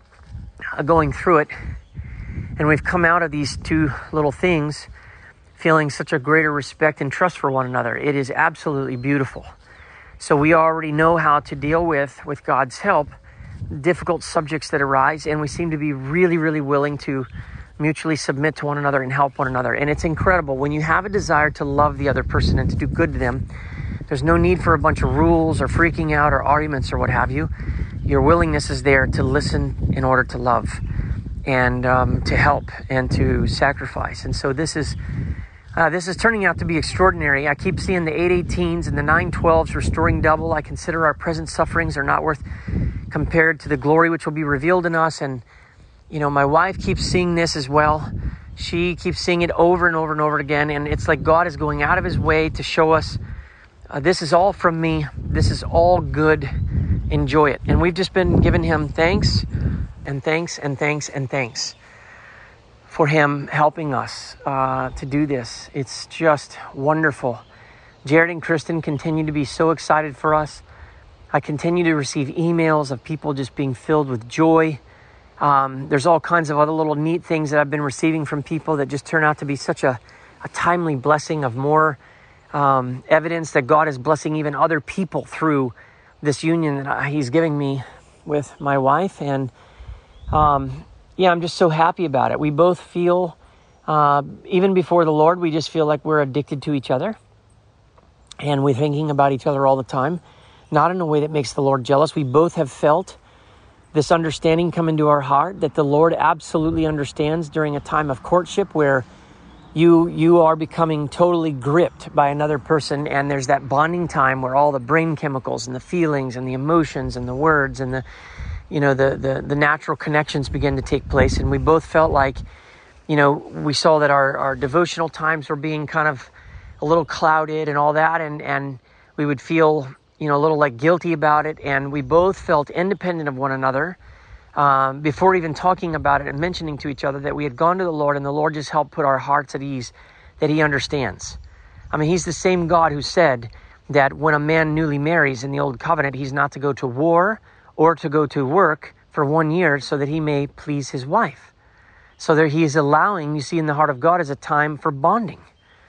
uh, going through it. And we've come out of these two little things feeling such a greater respect and trust for one another. It is absolutely beautiful. So we already know how to deal with, with God's help, difficult subjects that arise, and we seem to be really, really willing to mutually submit to one another and help one another. And it's incredible. When you have a desire to love the other person and to do good to them, there's no need for a bunch of rules or freaking out or arguments or what have you. Your willingness is there to listen in order to love and um, to help and to sacrifice. And so this is Uh, this is turning out to be extraordinary. I keep seeing the eight eighteens and the nine twelves restoring double. I consider our present sufferings are not worth compared to the glory which will be revealed in us. And, you know, my wife keeps seeing this as well. She keeps seeing it over and over and over again. And it's like God is going out of His way to show us, uh, this is all from me. This is all good. Enjoy it. And we've just been giving Him thanks and thanks and thanks and thanks for Him helping us uh, to do this. It's just wonderful. Jared and Kristen continue to be so excited for us. I continue to receive emails of people just being filled with joy. Um, there's all kinds of other little neat things that I've been receiving from people that just turn out to be such a, a timely blessing of more um, evidence that God is blessing even other people through this union that He's giving me with my wife. And um, yeah, I'm just so happy about it. We both feel, uh, even before the Lord, we just feel like we're addicted to each other. And we're thinking about each other all the time, not in a way that makes the Lord jealous. We both have felt this understanding come into our heart that the Lord absolutely understands during a time of courtship where you you are becoming totally gripped by another person, and there's that bonding time where all the brain chemicals and the feelings and the emotions and the words and the you know the the, the natural connections begin to take place. And we both felt like, you know, we saw that our, our devotional times were being kind of a little clouded and all that, and and we would feel, you know, a little like guilty about it. And we both felt independent of one another um, before even talking about it and mentioning to each other that we had gone to the Lord, and the Lord just helped put our hearts at ease, that He understands. I mean, He's the same God who said that when a man newly marries in the old covenant, he's not to go to war or to go to work for one year so that he may please his wife. So there He is allowing, you see, in the heart of God is a time for bonding,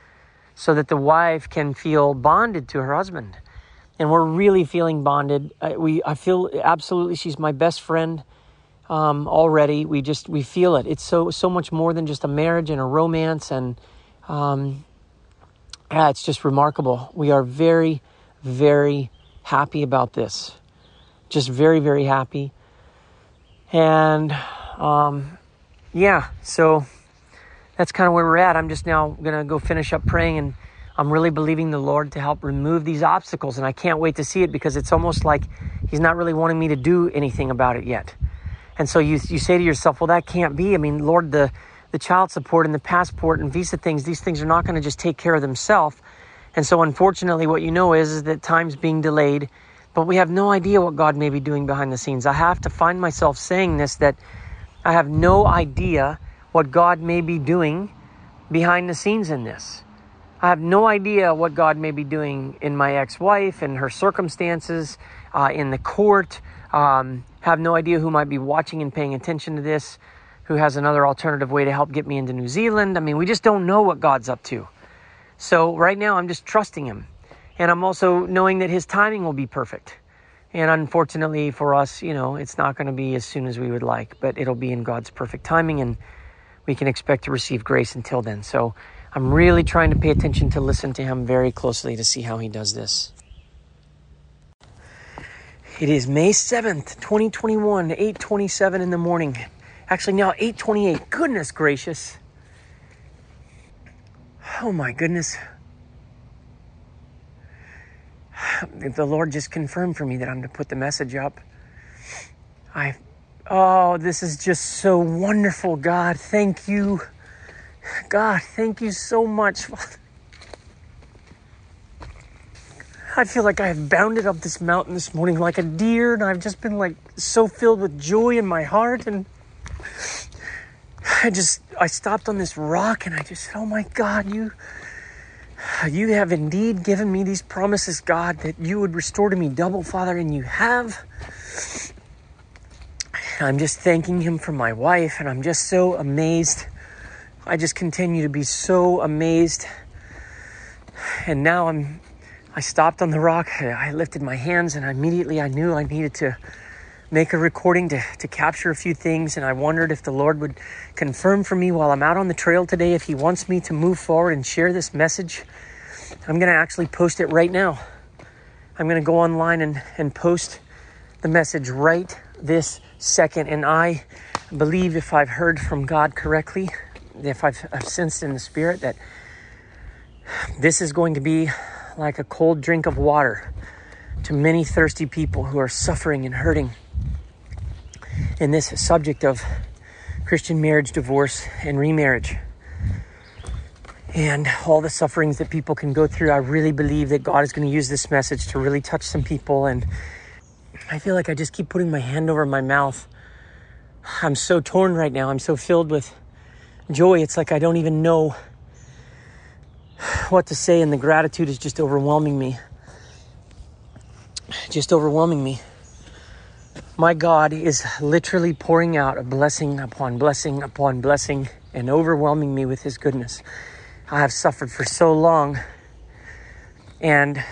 so that the wife can feel bonded to her husband. And we're really feeling bonded. I, we, I feel absolutely she's my best friend. um, already. We just, we feel it. It's so, so much more than just a marriage and a romance. And um, yeah, it's just remarkable. We are very, very happy about this. Just very, very happy. And um, yeah, so that's kind of where we're at. I'm just now going to go finish up praying, and I'm really believing the Lord to help remove these obstacles. And I can't wait to see it, because it's almost like he's not really wanting me to do anything about it yet. And so you you say to yourself, well, that can't be. I mean, Lord, the, the child support and the passport and visa things, these things are not going to just take care of themselves. And so unfortunately, what you know is, is that time's being delayed, but we have no idea what God may be doing behind the scenes. I have to find myself saying this, that I have no idea what God may be doing behind the scenes in this. I have no idea what God may be doing in my ex-wife and her circumstances, uh, in the court. Um, have no idea who might be watching and paying attention to this, who has another alternative way to help get me into New Zealand. I mean, we just don't know what God's up to. So right now I'm just trusting him. And I'm also knowing that his timing will be perfect. And unfortunately for us, you know, it's not going to be as soon as we would like, but it'll be in God's perfect timing, and we can expect to receive grace until then. So I'm really trying to pay attention to listen to him very closely to see how he does this. It is May seventh, twenty twenty-one, eight twenty-seven in the morning. Actually now eight twenty-eight. Goodness gracious. Oh my goodness. The Lord just confirmed for me that I'm to put the message up. I, oh, this is just so wonderful, God. Thank you. God, thank you so much. I feel like I have bounded up this mountain this morning like a deer, and I've just been like so filled with joy in my heart. And I just, I stopped on this rock, and I just said, oh my God, you, you have indeed given me these promises, God, that you would restore to me double, Father, and you have. I'm just thanking him for my wife, and I'm just so amazed. I just continue to be so amazed. And now I'm, I stopped on the rock. I lifted my hands, and immediately I knew I needed to make a recording to, to capture a few things. And I wondered if the Lord would confirm for me while I'm out on the trail today, if he wants me to move forward and share this message. I'm going to actually post it right now. I'm going to go online and, and post the message right this second. And I believe, if I've heard from God correctly, if I've, I've sensed in the Spirit, that this is going to be like a cold drink of water to many thirsty people who are suffering and hurting in this subject of Christian marriage, divorce, and remarriage, and all the sufferings that people can go through. I really believe that God is going to use this message to really touch some people. And I feel like I just keep putting my hand over my mouth. I'm so torn right now. I'm so filled with joy. It's like I don't even know what to say, and the gratitude is just overwhelming me. Just overwhelming me. My God is literally pouring out a blessing upon blessing upon blessing and overwhelming me with his goodness. I have suffered for so long. And,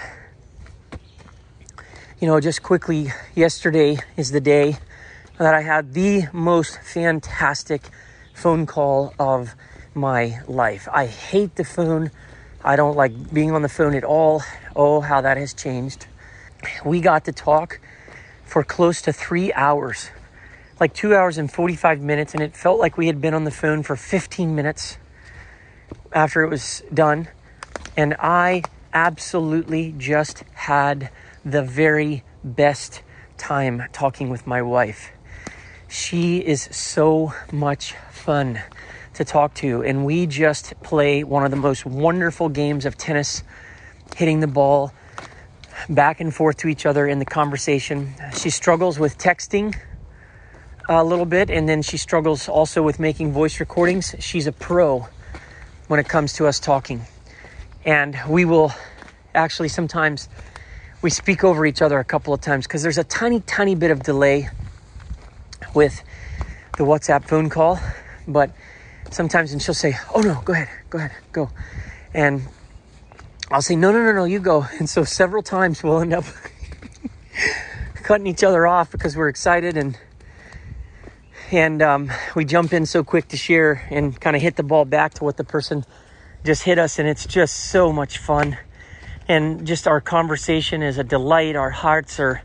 you know, just quickly, yesterday is the day that I had the most fantastic phone call of my life. I hate the phone. I don't like being on the phone at all. Oh, how that has changed. We got to talk for close to three hours, like two hours and forty-five minutes. And it felt like we had been on the phone for fifteen minutes after it was done. And I absolutely just had the very best time talking with my wife. She is so much fun to talk to. And we just play one of the most wonderful games of tennis, hitting the ball back and forth to each other in the conversation. She struggles with texting a little bit, and then she struggles also with making voice recordings. She's a pro when it comes to us talking. And we will actually sometimes, we speak over each other a couple of times because there's a tiny, tiny bit of delay with the WhatsApp phone call. But sometimes, and she'll say, oh no, go ahead, go ahead, go. And I'll say, no, no, no, no, you go. And so several times we'll end up cutting each other off because we're excited. And And um, we jump in so quick to share and kind of hit the ball back to what the person just hit us. And it's just so much fun. And just our conversation is a delight. Our hearts are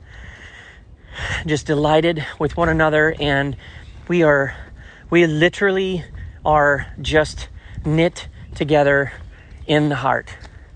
just delighted with one another. And we are, we literally are just knit together in the heart.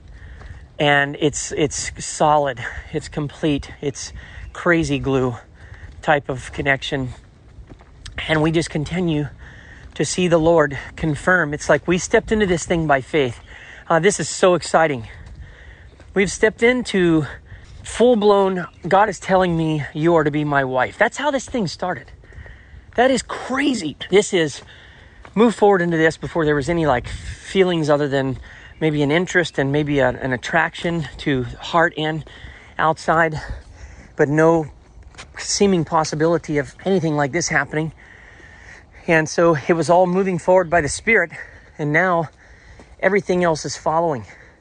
And it's, it's solid. It's complete. It's crazy glue type of connection. And we just continue to see the Lord confirm. It's like we stepped into this thing by faith. Uh, this is so exciting. We've stepped into full-blown, God is telling me you are to be my wife. That's how this thing started. That is crazy. This is, move forward into this before there was any like feelings other than maybe an interest and maybe a, an attraction to heart and outside, but no seeming possibility of anything like this happening. And so it was all moving forward by the Spirit, and now everything else is following.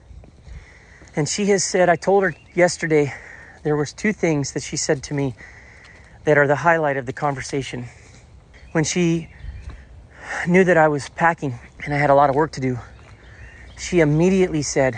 And she has said, I told her yesterday, there was two things that she said to me that are the highlight of the conversation. When she knew that I was packing and I had a lot of work to do, she immediately said,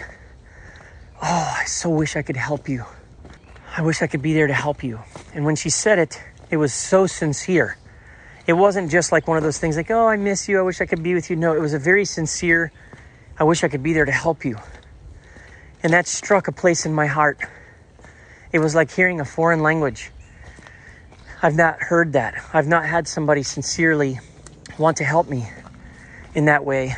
oh, I so wish I could help you. I wish I could be there to help you. And when she said it, it was so sincere. It wasn't just like one of those things like, oh, I miss you. I wish I could be with you. No, it was a very sincere, I wish I could be there to help you. And that struck a place in my heart. It was like hearing a foreign language. I've not heard that. I've not had somebody sincerely want to help me in that way.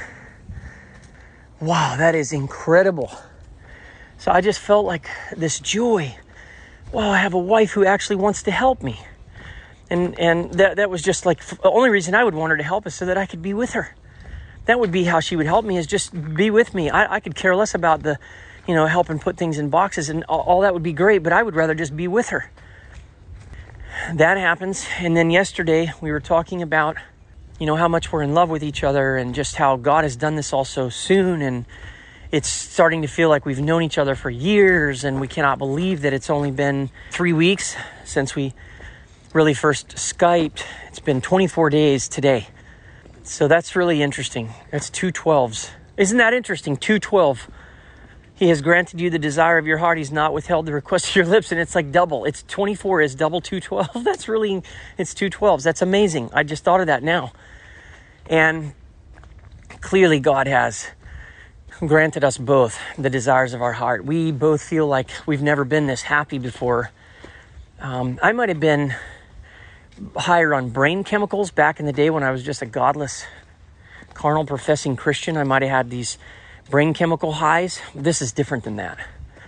Wow, that is incredible. So I just felt like this joy. Wow, I have a wife who actually wants to help me. And and that that was just like, the only reason I would want her to help is so that I could be with her. That would be how she would help me, is just be with me. I, I could care less about the, you know, helping put things in boxes, and all, all that would be great, but I would rather just be with her. That happens. And then yesterday we were talking about, you know, how much we're in love with each other and just how God has done this all so soon. And it's starting to feel like we've known each other for years, and we cannot believe that it's only been three weeks since we really first Skyped. It's been twenty-four days today. So that's really interesting. That's two twelves. Isn't that interesting? two twelve. He has granted you the desire of your heart. He's not withheld the request of your lips. And it's like double. It's twenty-four is double two twelve. That's really, it's two twelves. That's amazing. I just thought of that now. And clearly God has granted us both the desires of our heart. We both feel like we've never been this happy before. Um, I might have been higher on brain chemicals back in the day when I was just a godless, carnal professing Christian. I might have had these brain chemical highs. This is different than that.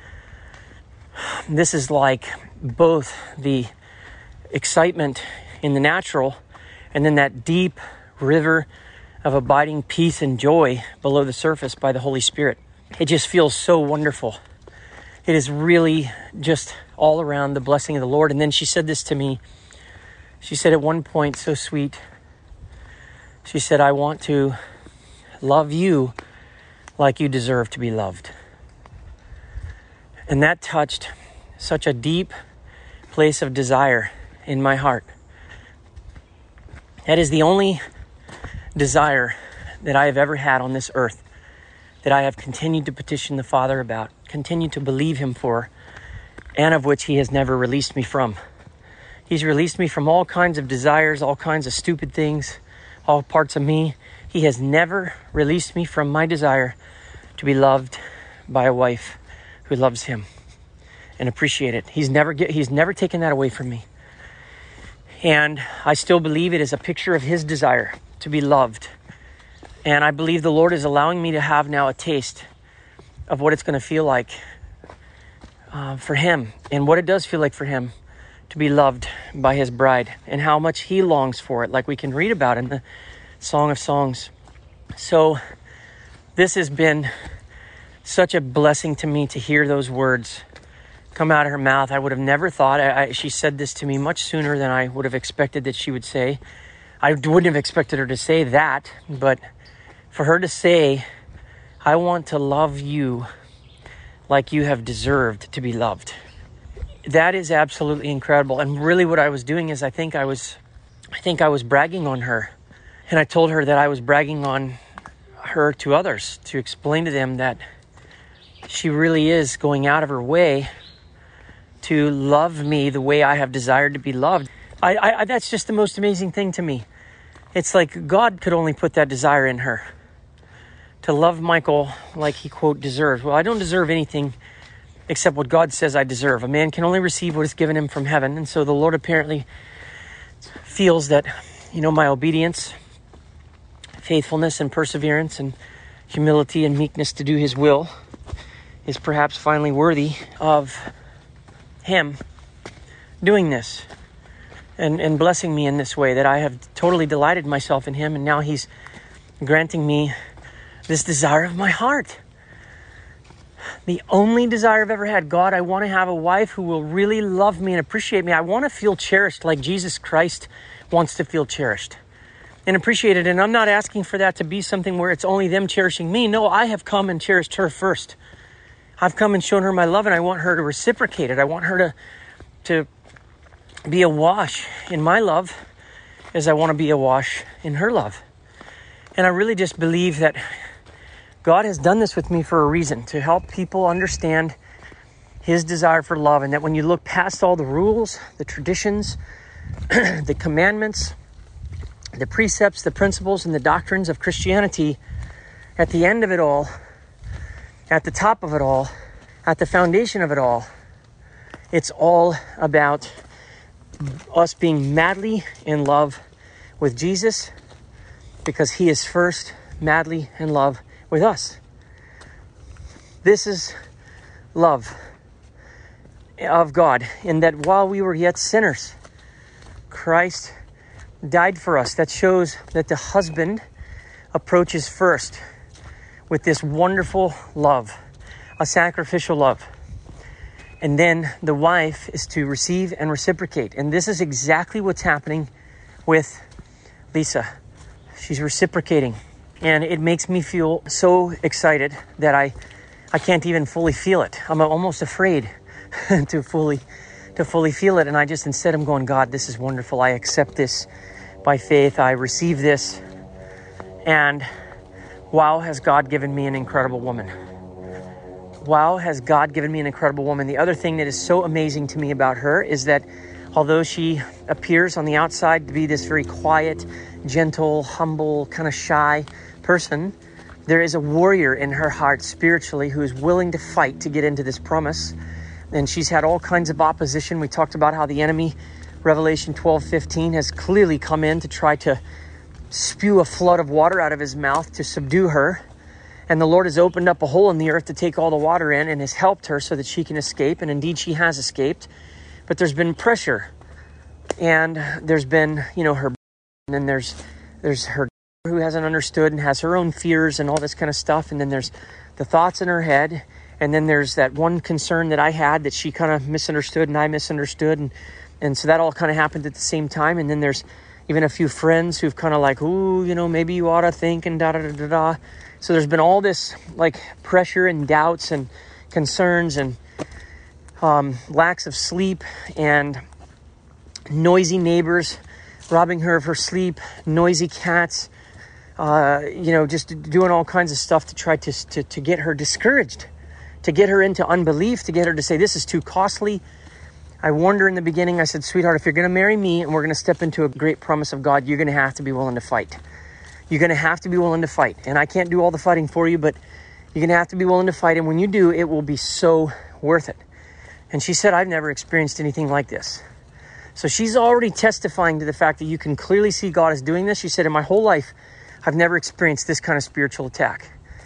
This is like both the excitement in the natural and then that deep river of abiding peace and joy below the surface by the Holy Spirit. It just feels so wonderful. It is really just all around the blessing of the Lord. And then she said this to me. She said at one point, so sweet, she said, I want to love you like you deserve to be loved. And that touched such a deep place of desire in my heart. That is the only desire that I have ever had on this earth, that I have continued to petition the Father about, continued to believe him for, and of which he has never released me from. He's released me from all kinds of desires, all kinds of stupid things, all parts of me. He has never released me from my desire to be loved by a wife who loves him and appreciate it. He's never get, he's never taken that away from me. And I still believe it is a picture of his desire to be loved. And I believe the Lord is allowing me to have now a taste of what it's going to feel like uh, for him, and what it does feel like for him to be loved by his bride, and how much he longs for it, like we can read about in the Song of Songs. So this has been such a blessing to me to hear those words come out of her mouth. I would have never thought. I, I, she said this to me much sooner than I would have expected that she would say. I wouldn't have expected her to say that, but for her to say, I want to love you like you have deserved to be loved. That is absolutely incredible. And really what I was doing is I think I was I think I was bragging on her. And I told her that I was bragging on her to others, to explain to them that she really is going out of her way to love me the way I have desired to be loved. I, I, that's just the most amazing thing to me. It's like God could only put that desire in her to love Michael like he, quote, deserves. Well, I don't deserve anything except what God says I deserve. A man can only receive what is given him from heaven. And so the Lord apparently feels that, you know, my obedience, faithfulness and perseverance and humility and meekness to do his will is perhaps finally worthy of him doing this and, and blessing me in this way, that I have totally delighted myself in him, and now he's granting me this desire of my heart. The only desire I've ever had. God, I want to have a wife who will really love me and appreciate me. I want to feel cherished like Jesus Christ wants to feel cherished and appreciated. And I'm not asking for that to be something where it's only them cherishing me. No, I have come and cherished her first. I've come and shown her my love, and I want her to reciprocate it. I want her to, to be awash in my love as I want to be awash in her love. And I really just believe that God has done this with me for a reason, to help people understand his desire for love. And that when you look past all the rules, the traditions, the commandments, the precepts, the principles, and the doctrines of Christianity, at the end of it all, at the top of it all, at the foundation of it all, it's all about us being madly in love with Jesus, because he is first madly in love with us. This is love of God, in that while we were yet sinners, Christ died for us. That shows that the husband approaches first with this wonderful love, a sacrificial love. And then the wife is to receive and reciprocate. And this is exactly what's happening with Lisa. She's reciprocating. And it makes me feel so excited that I, I can't even fully feel it. I'm almost afraid to fully to fully feel it. And I just, instead I'm going, God, this is wonderful. I accept this by faith. I receive this. And wow, has God given me an incredible woman. Wow, has God given me an incredible woman. The other thing that is so amazing to me about her is that although she appears on the outside to be this very quiet, gentle, humble, kind of shy person, there is a warrior in her heart spiritually who is willing to fight to get into this promise. And she's had all kinds of opposition. We talked about how the enemy, Revelation twelve fifteen, has clearly come in to try to spew a flood of water out of his mouth to subdue her. And the Lord has opened up a hole in the earth to take all the water in and has helped her so that she can escape. And indeed, she has escaped. But there's been pressure. And there's been, you know, her, and then there's there's her who hasn't understood and has her own fears and all this kind of stuff. And then there's the thoughts in her head. And then there's that one concern that I had that she kind of misunderstood and I misunderstood. And, and so that all kind of happened at the same time. And then there's even a few friends who've kind of like, ooh, you know, maybe you ought to think and da-da-da-da-da. So there's been all this like pressure and doubts and concerns and um, lacks of sleep and noisy neighbors robbing her of her sleep, noisy cats, uh, you know, just doing all kinds of stuff to try to, to, to get her discouraged, to get her into unbelief, to get her to say, this is too costly. I warned her in the beginning. I said, sweetheart, if you're going to marry me and we're going to step into a great promise of God, you're going to have to be willing to fight. You're going to have to be willing to fight. And I can't do all the fighting for you, but you're going to have to be willing to fight. And when you do, it will be so worth it. And she said, I've never experienced anything like this. So she's already testifying to the fact that you can clearly see God is doing this. She said, in my whole life, I've never experienced this kind of spiritual attack.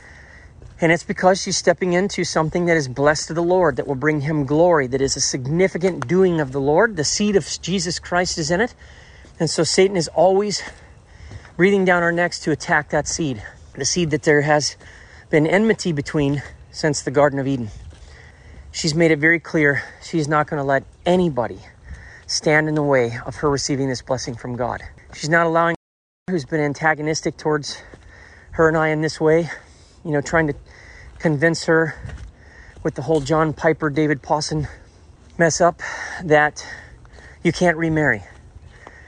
And it's because she's stepping into something that is blessed to the Lord, that will bring him glory, that is a significant doing of the Lord. The seed of Jesus Christ is in it. And so Satan is always breathing down our necks to attack that seed, the seed that there has been enmity between since the Garden of Eden. She's made it very clear she's not going to let anybody stand in the way of her receiving this blessing from God. She's not allowing who's been antagonistic towards her and I in this way, you know, trying to convince her with the whole John Piper, David Pawson mess up that you can't remarry.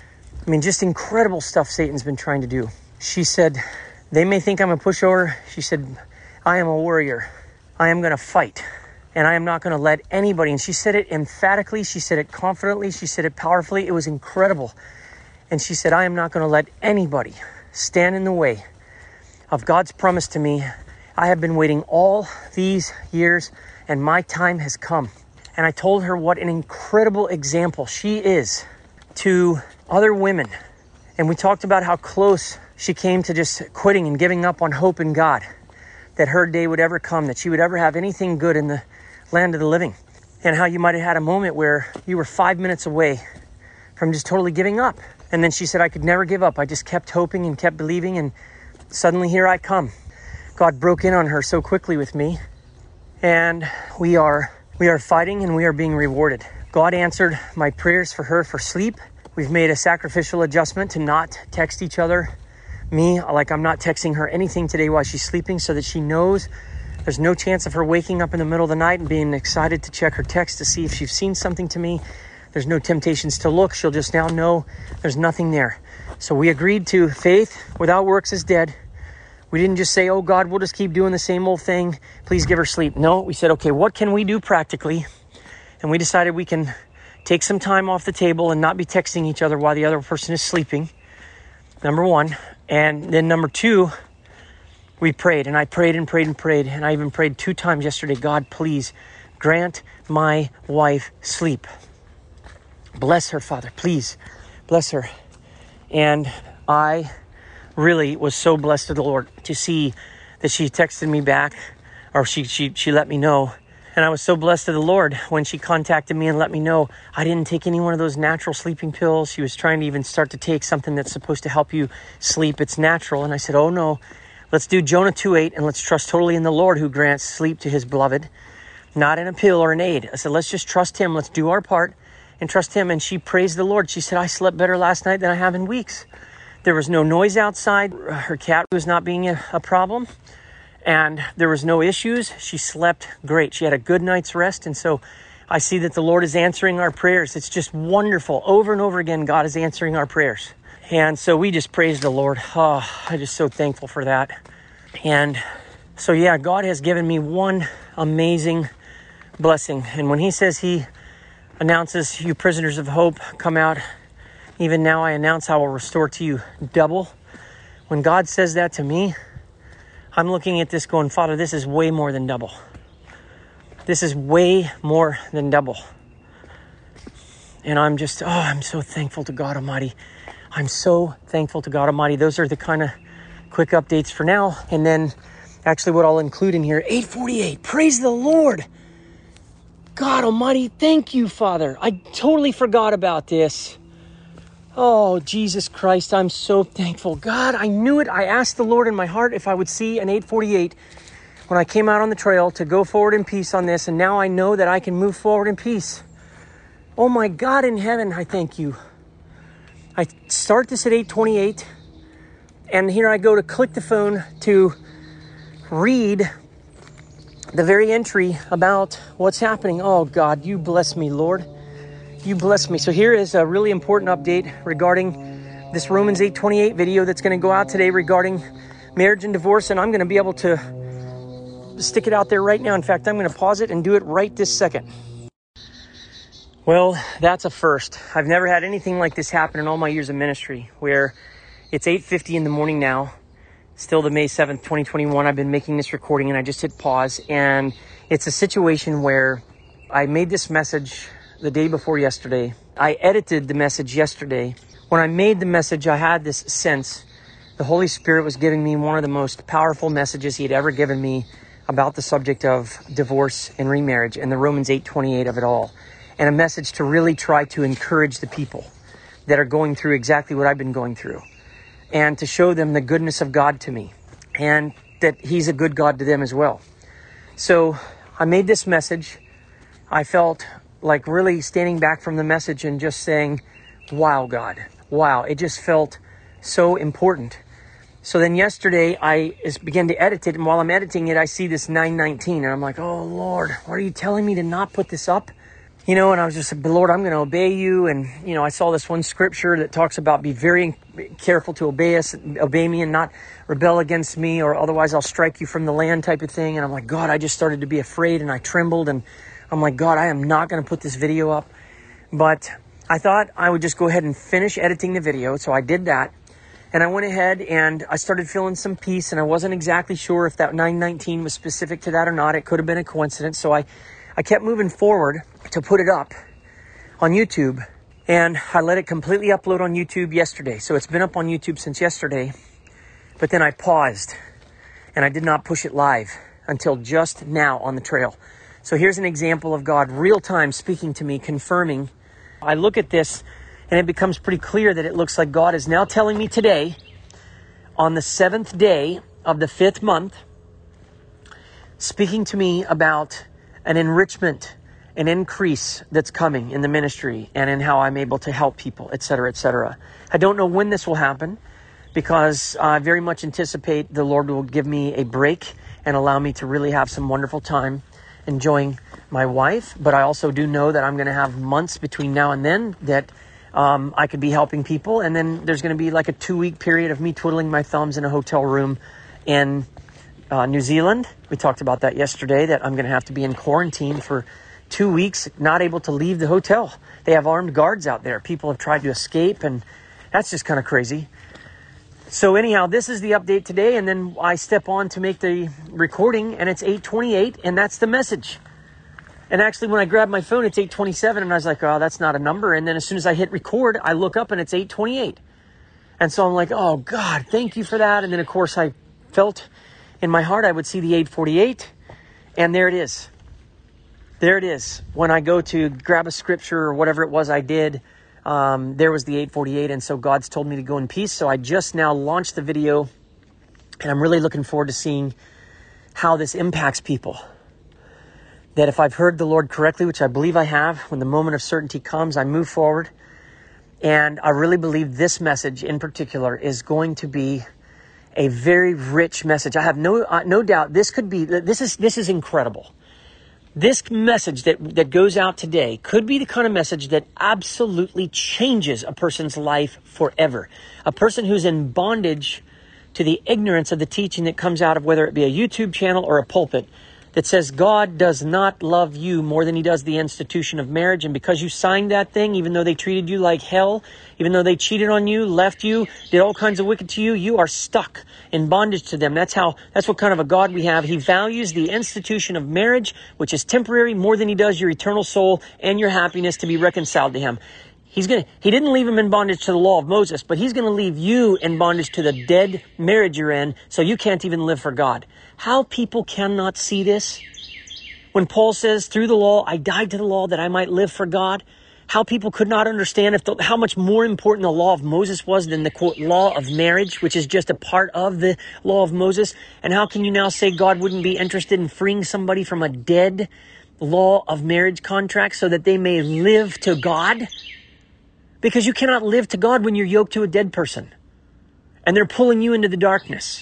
I mean, just incredible stuff Satan's been trying to do. She said, they may think I'm a pushover. She said, I am a warrior. I am going to fight. And I am not going to let anybody. And she said it emphatically. She said it confidently. She said it powerfully. It was incredible. And she said, I am not going to let anybody stand in the way of God's promise to me. I have been waiting all these years and my time has come. And I told her what an incredible example she is to other women. And we talked about how close she came to just quitting and giving up on hope in God, that her day would ever come, that she would ever have anything good in the land of the living. And how you might have had a moment where you were five minutes away from just totally giving up. And then she said, I could never give up. I just kept hoping and kept believing. And suddenly here I come. God broke in on her so quickly with me. And we are we are fighting and we are being rewarded. God answered my prayers for her for sleep. We've made a sacrificial adjustment to not text each other. Me, like I'm not texting her anything today while she's sleeping, so that she knows there's no chance of her waking up in the middle of the night and being excited to check her text to see if she's seen something to me. There's no temptations to look. She'll just now know there's nothing there. So we agreed to faith without works is dead. We didn't just say, oh God, we'll just keep doing the same old thing. Please give her sleep. No, we said, okay, what can we do practically? And we decided we can take some time off the table and not be texting each other while the other person is sleeping. Number one. And then number two, we prayed. And I prayed and prayed and prayed. And I even prayed two times yesterday. God, please grant my wife sleep. Bless her, Father. Please bless her. And I really was so blessed of the Lord to see that she texted me back, or she she she let me know. And I was so blessed of the Lord when she contacted me and let me know I didn't take any one of those natural sleeping pills. She was trying to even start to take something that's supposed to help you sleep. It's natural. And I said, oh no, let's do Jonah two eight and let's trust totally in the Lord who grants sleep to his beloved, not in a pill or an aid. I said, let's just trust him. Let's do our part and trust him. And she praised the Lord. She said, I slept better last night than I have in weeks. There was no noise outside. Her cat was not being a, a problem. And there was no issues. She slept great. She had a good night's rest. And so I see that the Lord is answering our prayers. It's just wonderful. Over and over again, God is answering our prayers. And so we just praise the Lord. Oh, I'm just so thankful for that. And so, yeah, God has given me one amazing blessing. And when he says he announces, you prisoners of hope, come out. Even now I announce I will restore to you double. When God says that to me, I'm looking at this going, Father, this is way more than double. This is way more than double. And I'm just, oh, I'm so thankful to God Almighty. I'm so thankful to God Almighty. Those are the kind of quick updates for now. And then actually what I'll include in here, eight forty-eight, praise the Lord. God Almighty, thank you, Father. I totally forgot about this. Oh, Jesus Christ, I'm so thankful. God, I knew it. I asked the Lord in my heart if I would see an eight forty-eight when I came out on the trail to go forward in peace on this. And now I know that I can move forward in peace. Oh my God in heaven, I thank you. I start this at eight twenty-eight. And here I go to click the phone to read the very entry about what's happening. Oh God, you bless me, Lord. You bless me. So here is a really important update regarding this Romans eight twenty-eight video that's going to go out today regarding marriage and divorce. And I'm going to be able to stick it out there right now. In fact, I'm going to pause it and do it right this second. Well, that's a first. I've never had anything like this happen in all my years of ministry, where it's eight fifty in the morning now, still the May seventh, twenty twenty-one. I've been making this recording and I just hit pause. And it's a situation where I made this message the day before yesterday. I edited the message yesterday. When I made the message, I had this sense the Holy Spirit was giving me one of the most powerful messages he had ever given me about the subject of divorce and remarriage and the Romans eight twenty-eight of it all. And a message to really try to encourage the people that are going through exactly what I've been going through, and to show them the goodness of God to me, and that he's a good God to them as well. So I made this message. I felt like really standing back from the message and just saying, wow, God, wow. It just felt so important. So then yesterday I began to edit it. And while I'm editing it, I see this nine nineteen and I'm like, oh Lord, what are you telling me to not put this up? You know, and I was just like, Lord, I'm going to obey you. And, you know, I saw this one scripture that talks about be very careful to obey us, obey me and not rebel against me, or otherwise I'll strike you from the land type of thing. And I'm like, God, I just started to be afraid and I trembled. And I'm like, God, I am not going to put this video up. But I thought I would just go ahead and finish editing the video. So I did that. And I went ahead and I started feeling some peace. And I wasn't exactly sure if that nine nineteen was specific to that or not. It could have been a coincidence. So I, I kept moving forward to put it up on YouTube. And I let it completely upload on YouTube yesterday. So it's been up on YouTube since yesterday. But then I paused and I did not push it live until just now on the trail. So here's an example of God real time speaking to me, confirming. I look at this and it becomes pretty clear that it looks like God is now telling me today, on the seventh day of the fifth month, speaking to me about an enrichment, an increase that's coming in the ministry and in how I'm able to help people, et cetera, et cetera. I don't know when this will happen because I very much anticipate the Lord will give me a break and allow me to really have some wonderful time enjoying my wife. But I also do know that I'm going to have months between now and then that um, I could be helping people. And then there's going to be like a two week period of me twiddling my thumbs in a hotel room in uh, New Zealand. We talked about that yesterday, that I'm going to have to be in quarantine for two weeks, not able to leave the hotel. They have armed guards out there. People have tried to escape, and that's just kind of crazy. So anyhow, this is the update today, and then I step on to make the recording, and it's eight twenty-eight, and that's the message. And actually, when I grabbed my phone, it's eight twenty-seven, and I was like, oh, that's not a number. And then as soon as I hit record, I look up, and it's eight twenty-eight. And so I'm like, oh, God, thank you for that. And then, of course, I felt in my heart I would see the eight forty-eight, and there it is. There it is. When I go to grab a scripture or whatever it was I did, um, there was the eight forty-eight. And so God's told me to go in peace. So I just now launched the video, and I'm really looking forward to seeing how this impacts people. That if I've heard the Lord correctly, which I believe I have, when the moment of certainty comes, I move forward. And I really believe this message in particular is going to be a very rich message. I have no uh, no doubt this could be, this is this is incredible. This message that, that goes out today could be the kind of message that absolutely changes a person's life forever. A person who's in bondage to the ignorance of the teaching that comes out of whether it be a YouTube channel or a pulpit that says God does not love you more than he does the institution of marriage. And because you signed that thing, even though they treated you like hell, even though they cheated on you, left you, did all kinds of wicked to you, you are stuck in bondage to them. That's how, that's what kind of a God we have. He values the institution of marriage, which is temporary, more than he does your eternal soul and your happiness to be reconciled to him. He's going to, he didn't leave him in bondage to the law of Moses, but he's going to leave you in bondage to the dead marriage you're in, so you can't even live for God. How people cannot see this? When Paul says, through the law, I died to the law that I might live for God. How people could not understand if the, how much more important the law of Moses was than the, quote, law of marriage, which is just a part of the law of Moses. And how can you now say God wouldn't be interested in freeing somebody from a dead law of marriage contract so that they may live to God? Because you cannot live to God when you're yoked to a dead person and they're pulling you into the darkness.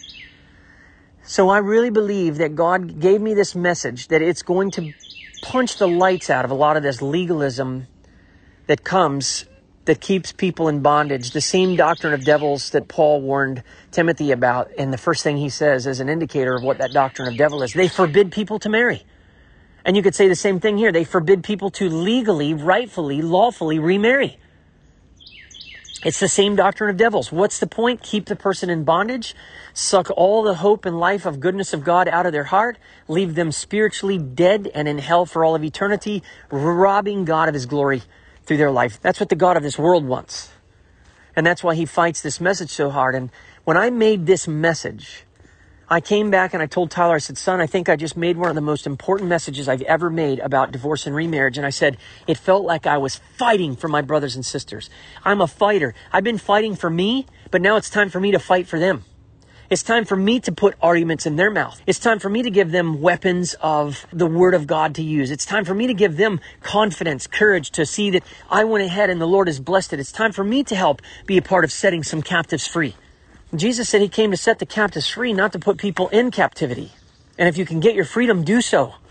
So I really believe that God gave me this message, that it's going to punch the lights out of a lot of this legalism that comes, that keeps people in bondage. The same doctrine of devils that Paul warned Timothy about. And the first thing he says as an indicator of what that doctrine of devil is, they forbid people to marry. And you could say the same thing here. They forbid people to legally, rightfully, lawfully remarry. It's the same doctrine of devils. What's the point? Keep the person in bondage, suck all the hope and life of goodness of God out of their heart, leave them spiritually dead and in hell for all of eternity, robbing God of his glory through their life. That's what the God of this world wants. And that's why he fights this message so hard. And when I made this message, I came back and I told Tyler, I said, son, I think I just made one of the most important messages I've ever made about divorce and remarriage. And I said, it felt like I was fighting for my brothers and sisters. I'm a fighter. I've been fighting for me, but now it's time for me to fight for them. It's time for me to put arguments in their mouth. It's time for me to give them weapons of the word of God to use. It's time for me to give them confidence, courage to see that I went ahead and the Lord has blessed it. It's time for me to help be a part of setting some captives free. Jesus said he came to set the captives free, not to put people in captivity. And if you can get your freedom, do so.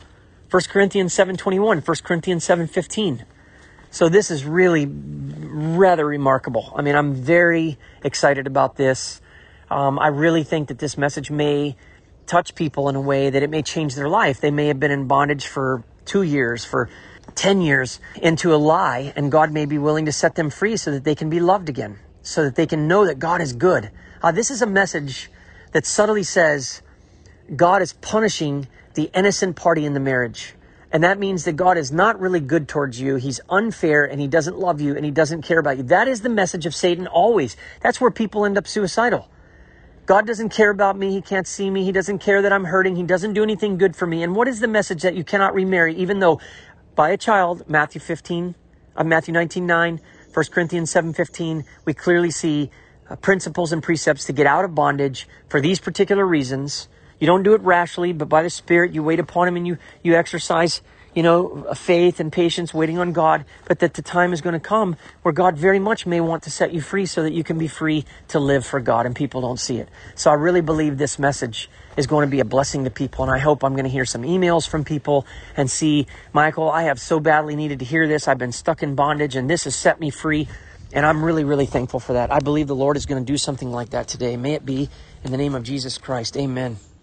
First Corinthians seven twenty-one, First Corinthians seven fifteen. So this is really rather remarkable. I mean, I'm very excited about this. Um, I really think that this message may touch people in a way that it may change their life. They may have been in bondage for two years, for ten years into a lie, and God may be willing to set them free so that they can be loved again, so that they can know that God is good. Uh, this is a message that subtly says God is punishing the innocent party in the marriage. And that means that God is not really good towards you. He's unfair and he doesn't love you and he doesn't care about you. That is the message of Satan always. That's where people end up suicidal. God doesn't care about me. He can't see me. He doesn't care that I'm hurting. He doesn't do anything good for me. And what is the message? That you cannot remarry, even though by a child, Matthew fifteen, uh, Matthew nineteen nine, First Corinthians seven fifteen, we clearly see uh, principles and precepts to get out of bondage for these particular reasons. You don't do it rashly, but by the Spirit, you wait upon him and you, you exercise, you know, faith and patience, waiting on God. But that the time is going to come where God very much may want to set you free so that you can be free to live for God and people don't see it. So I really believe this message is going to be a blessing to people. And I hope I'm going to hear some emails from people and see, Michael, I have so badly needed to hear this. I've been stuck in bondage and this has set me free. And I'm really, really thankful for that. I believe the Lord is going to do something like that today. May it be in the name of Jesus Christ. Amen.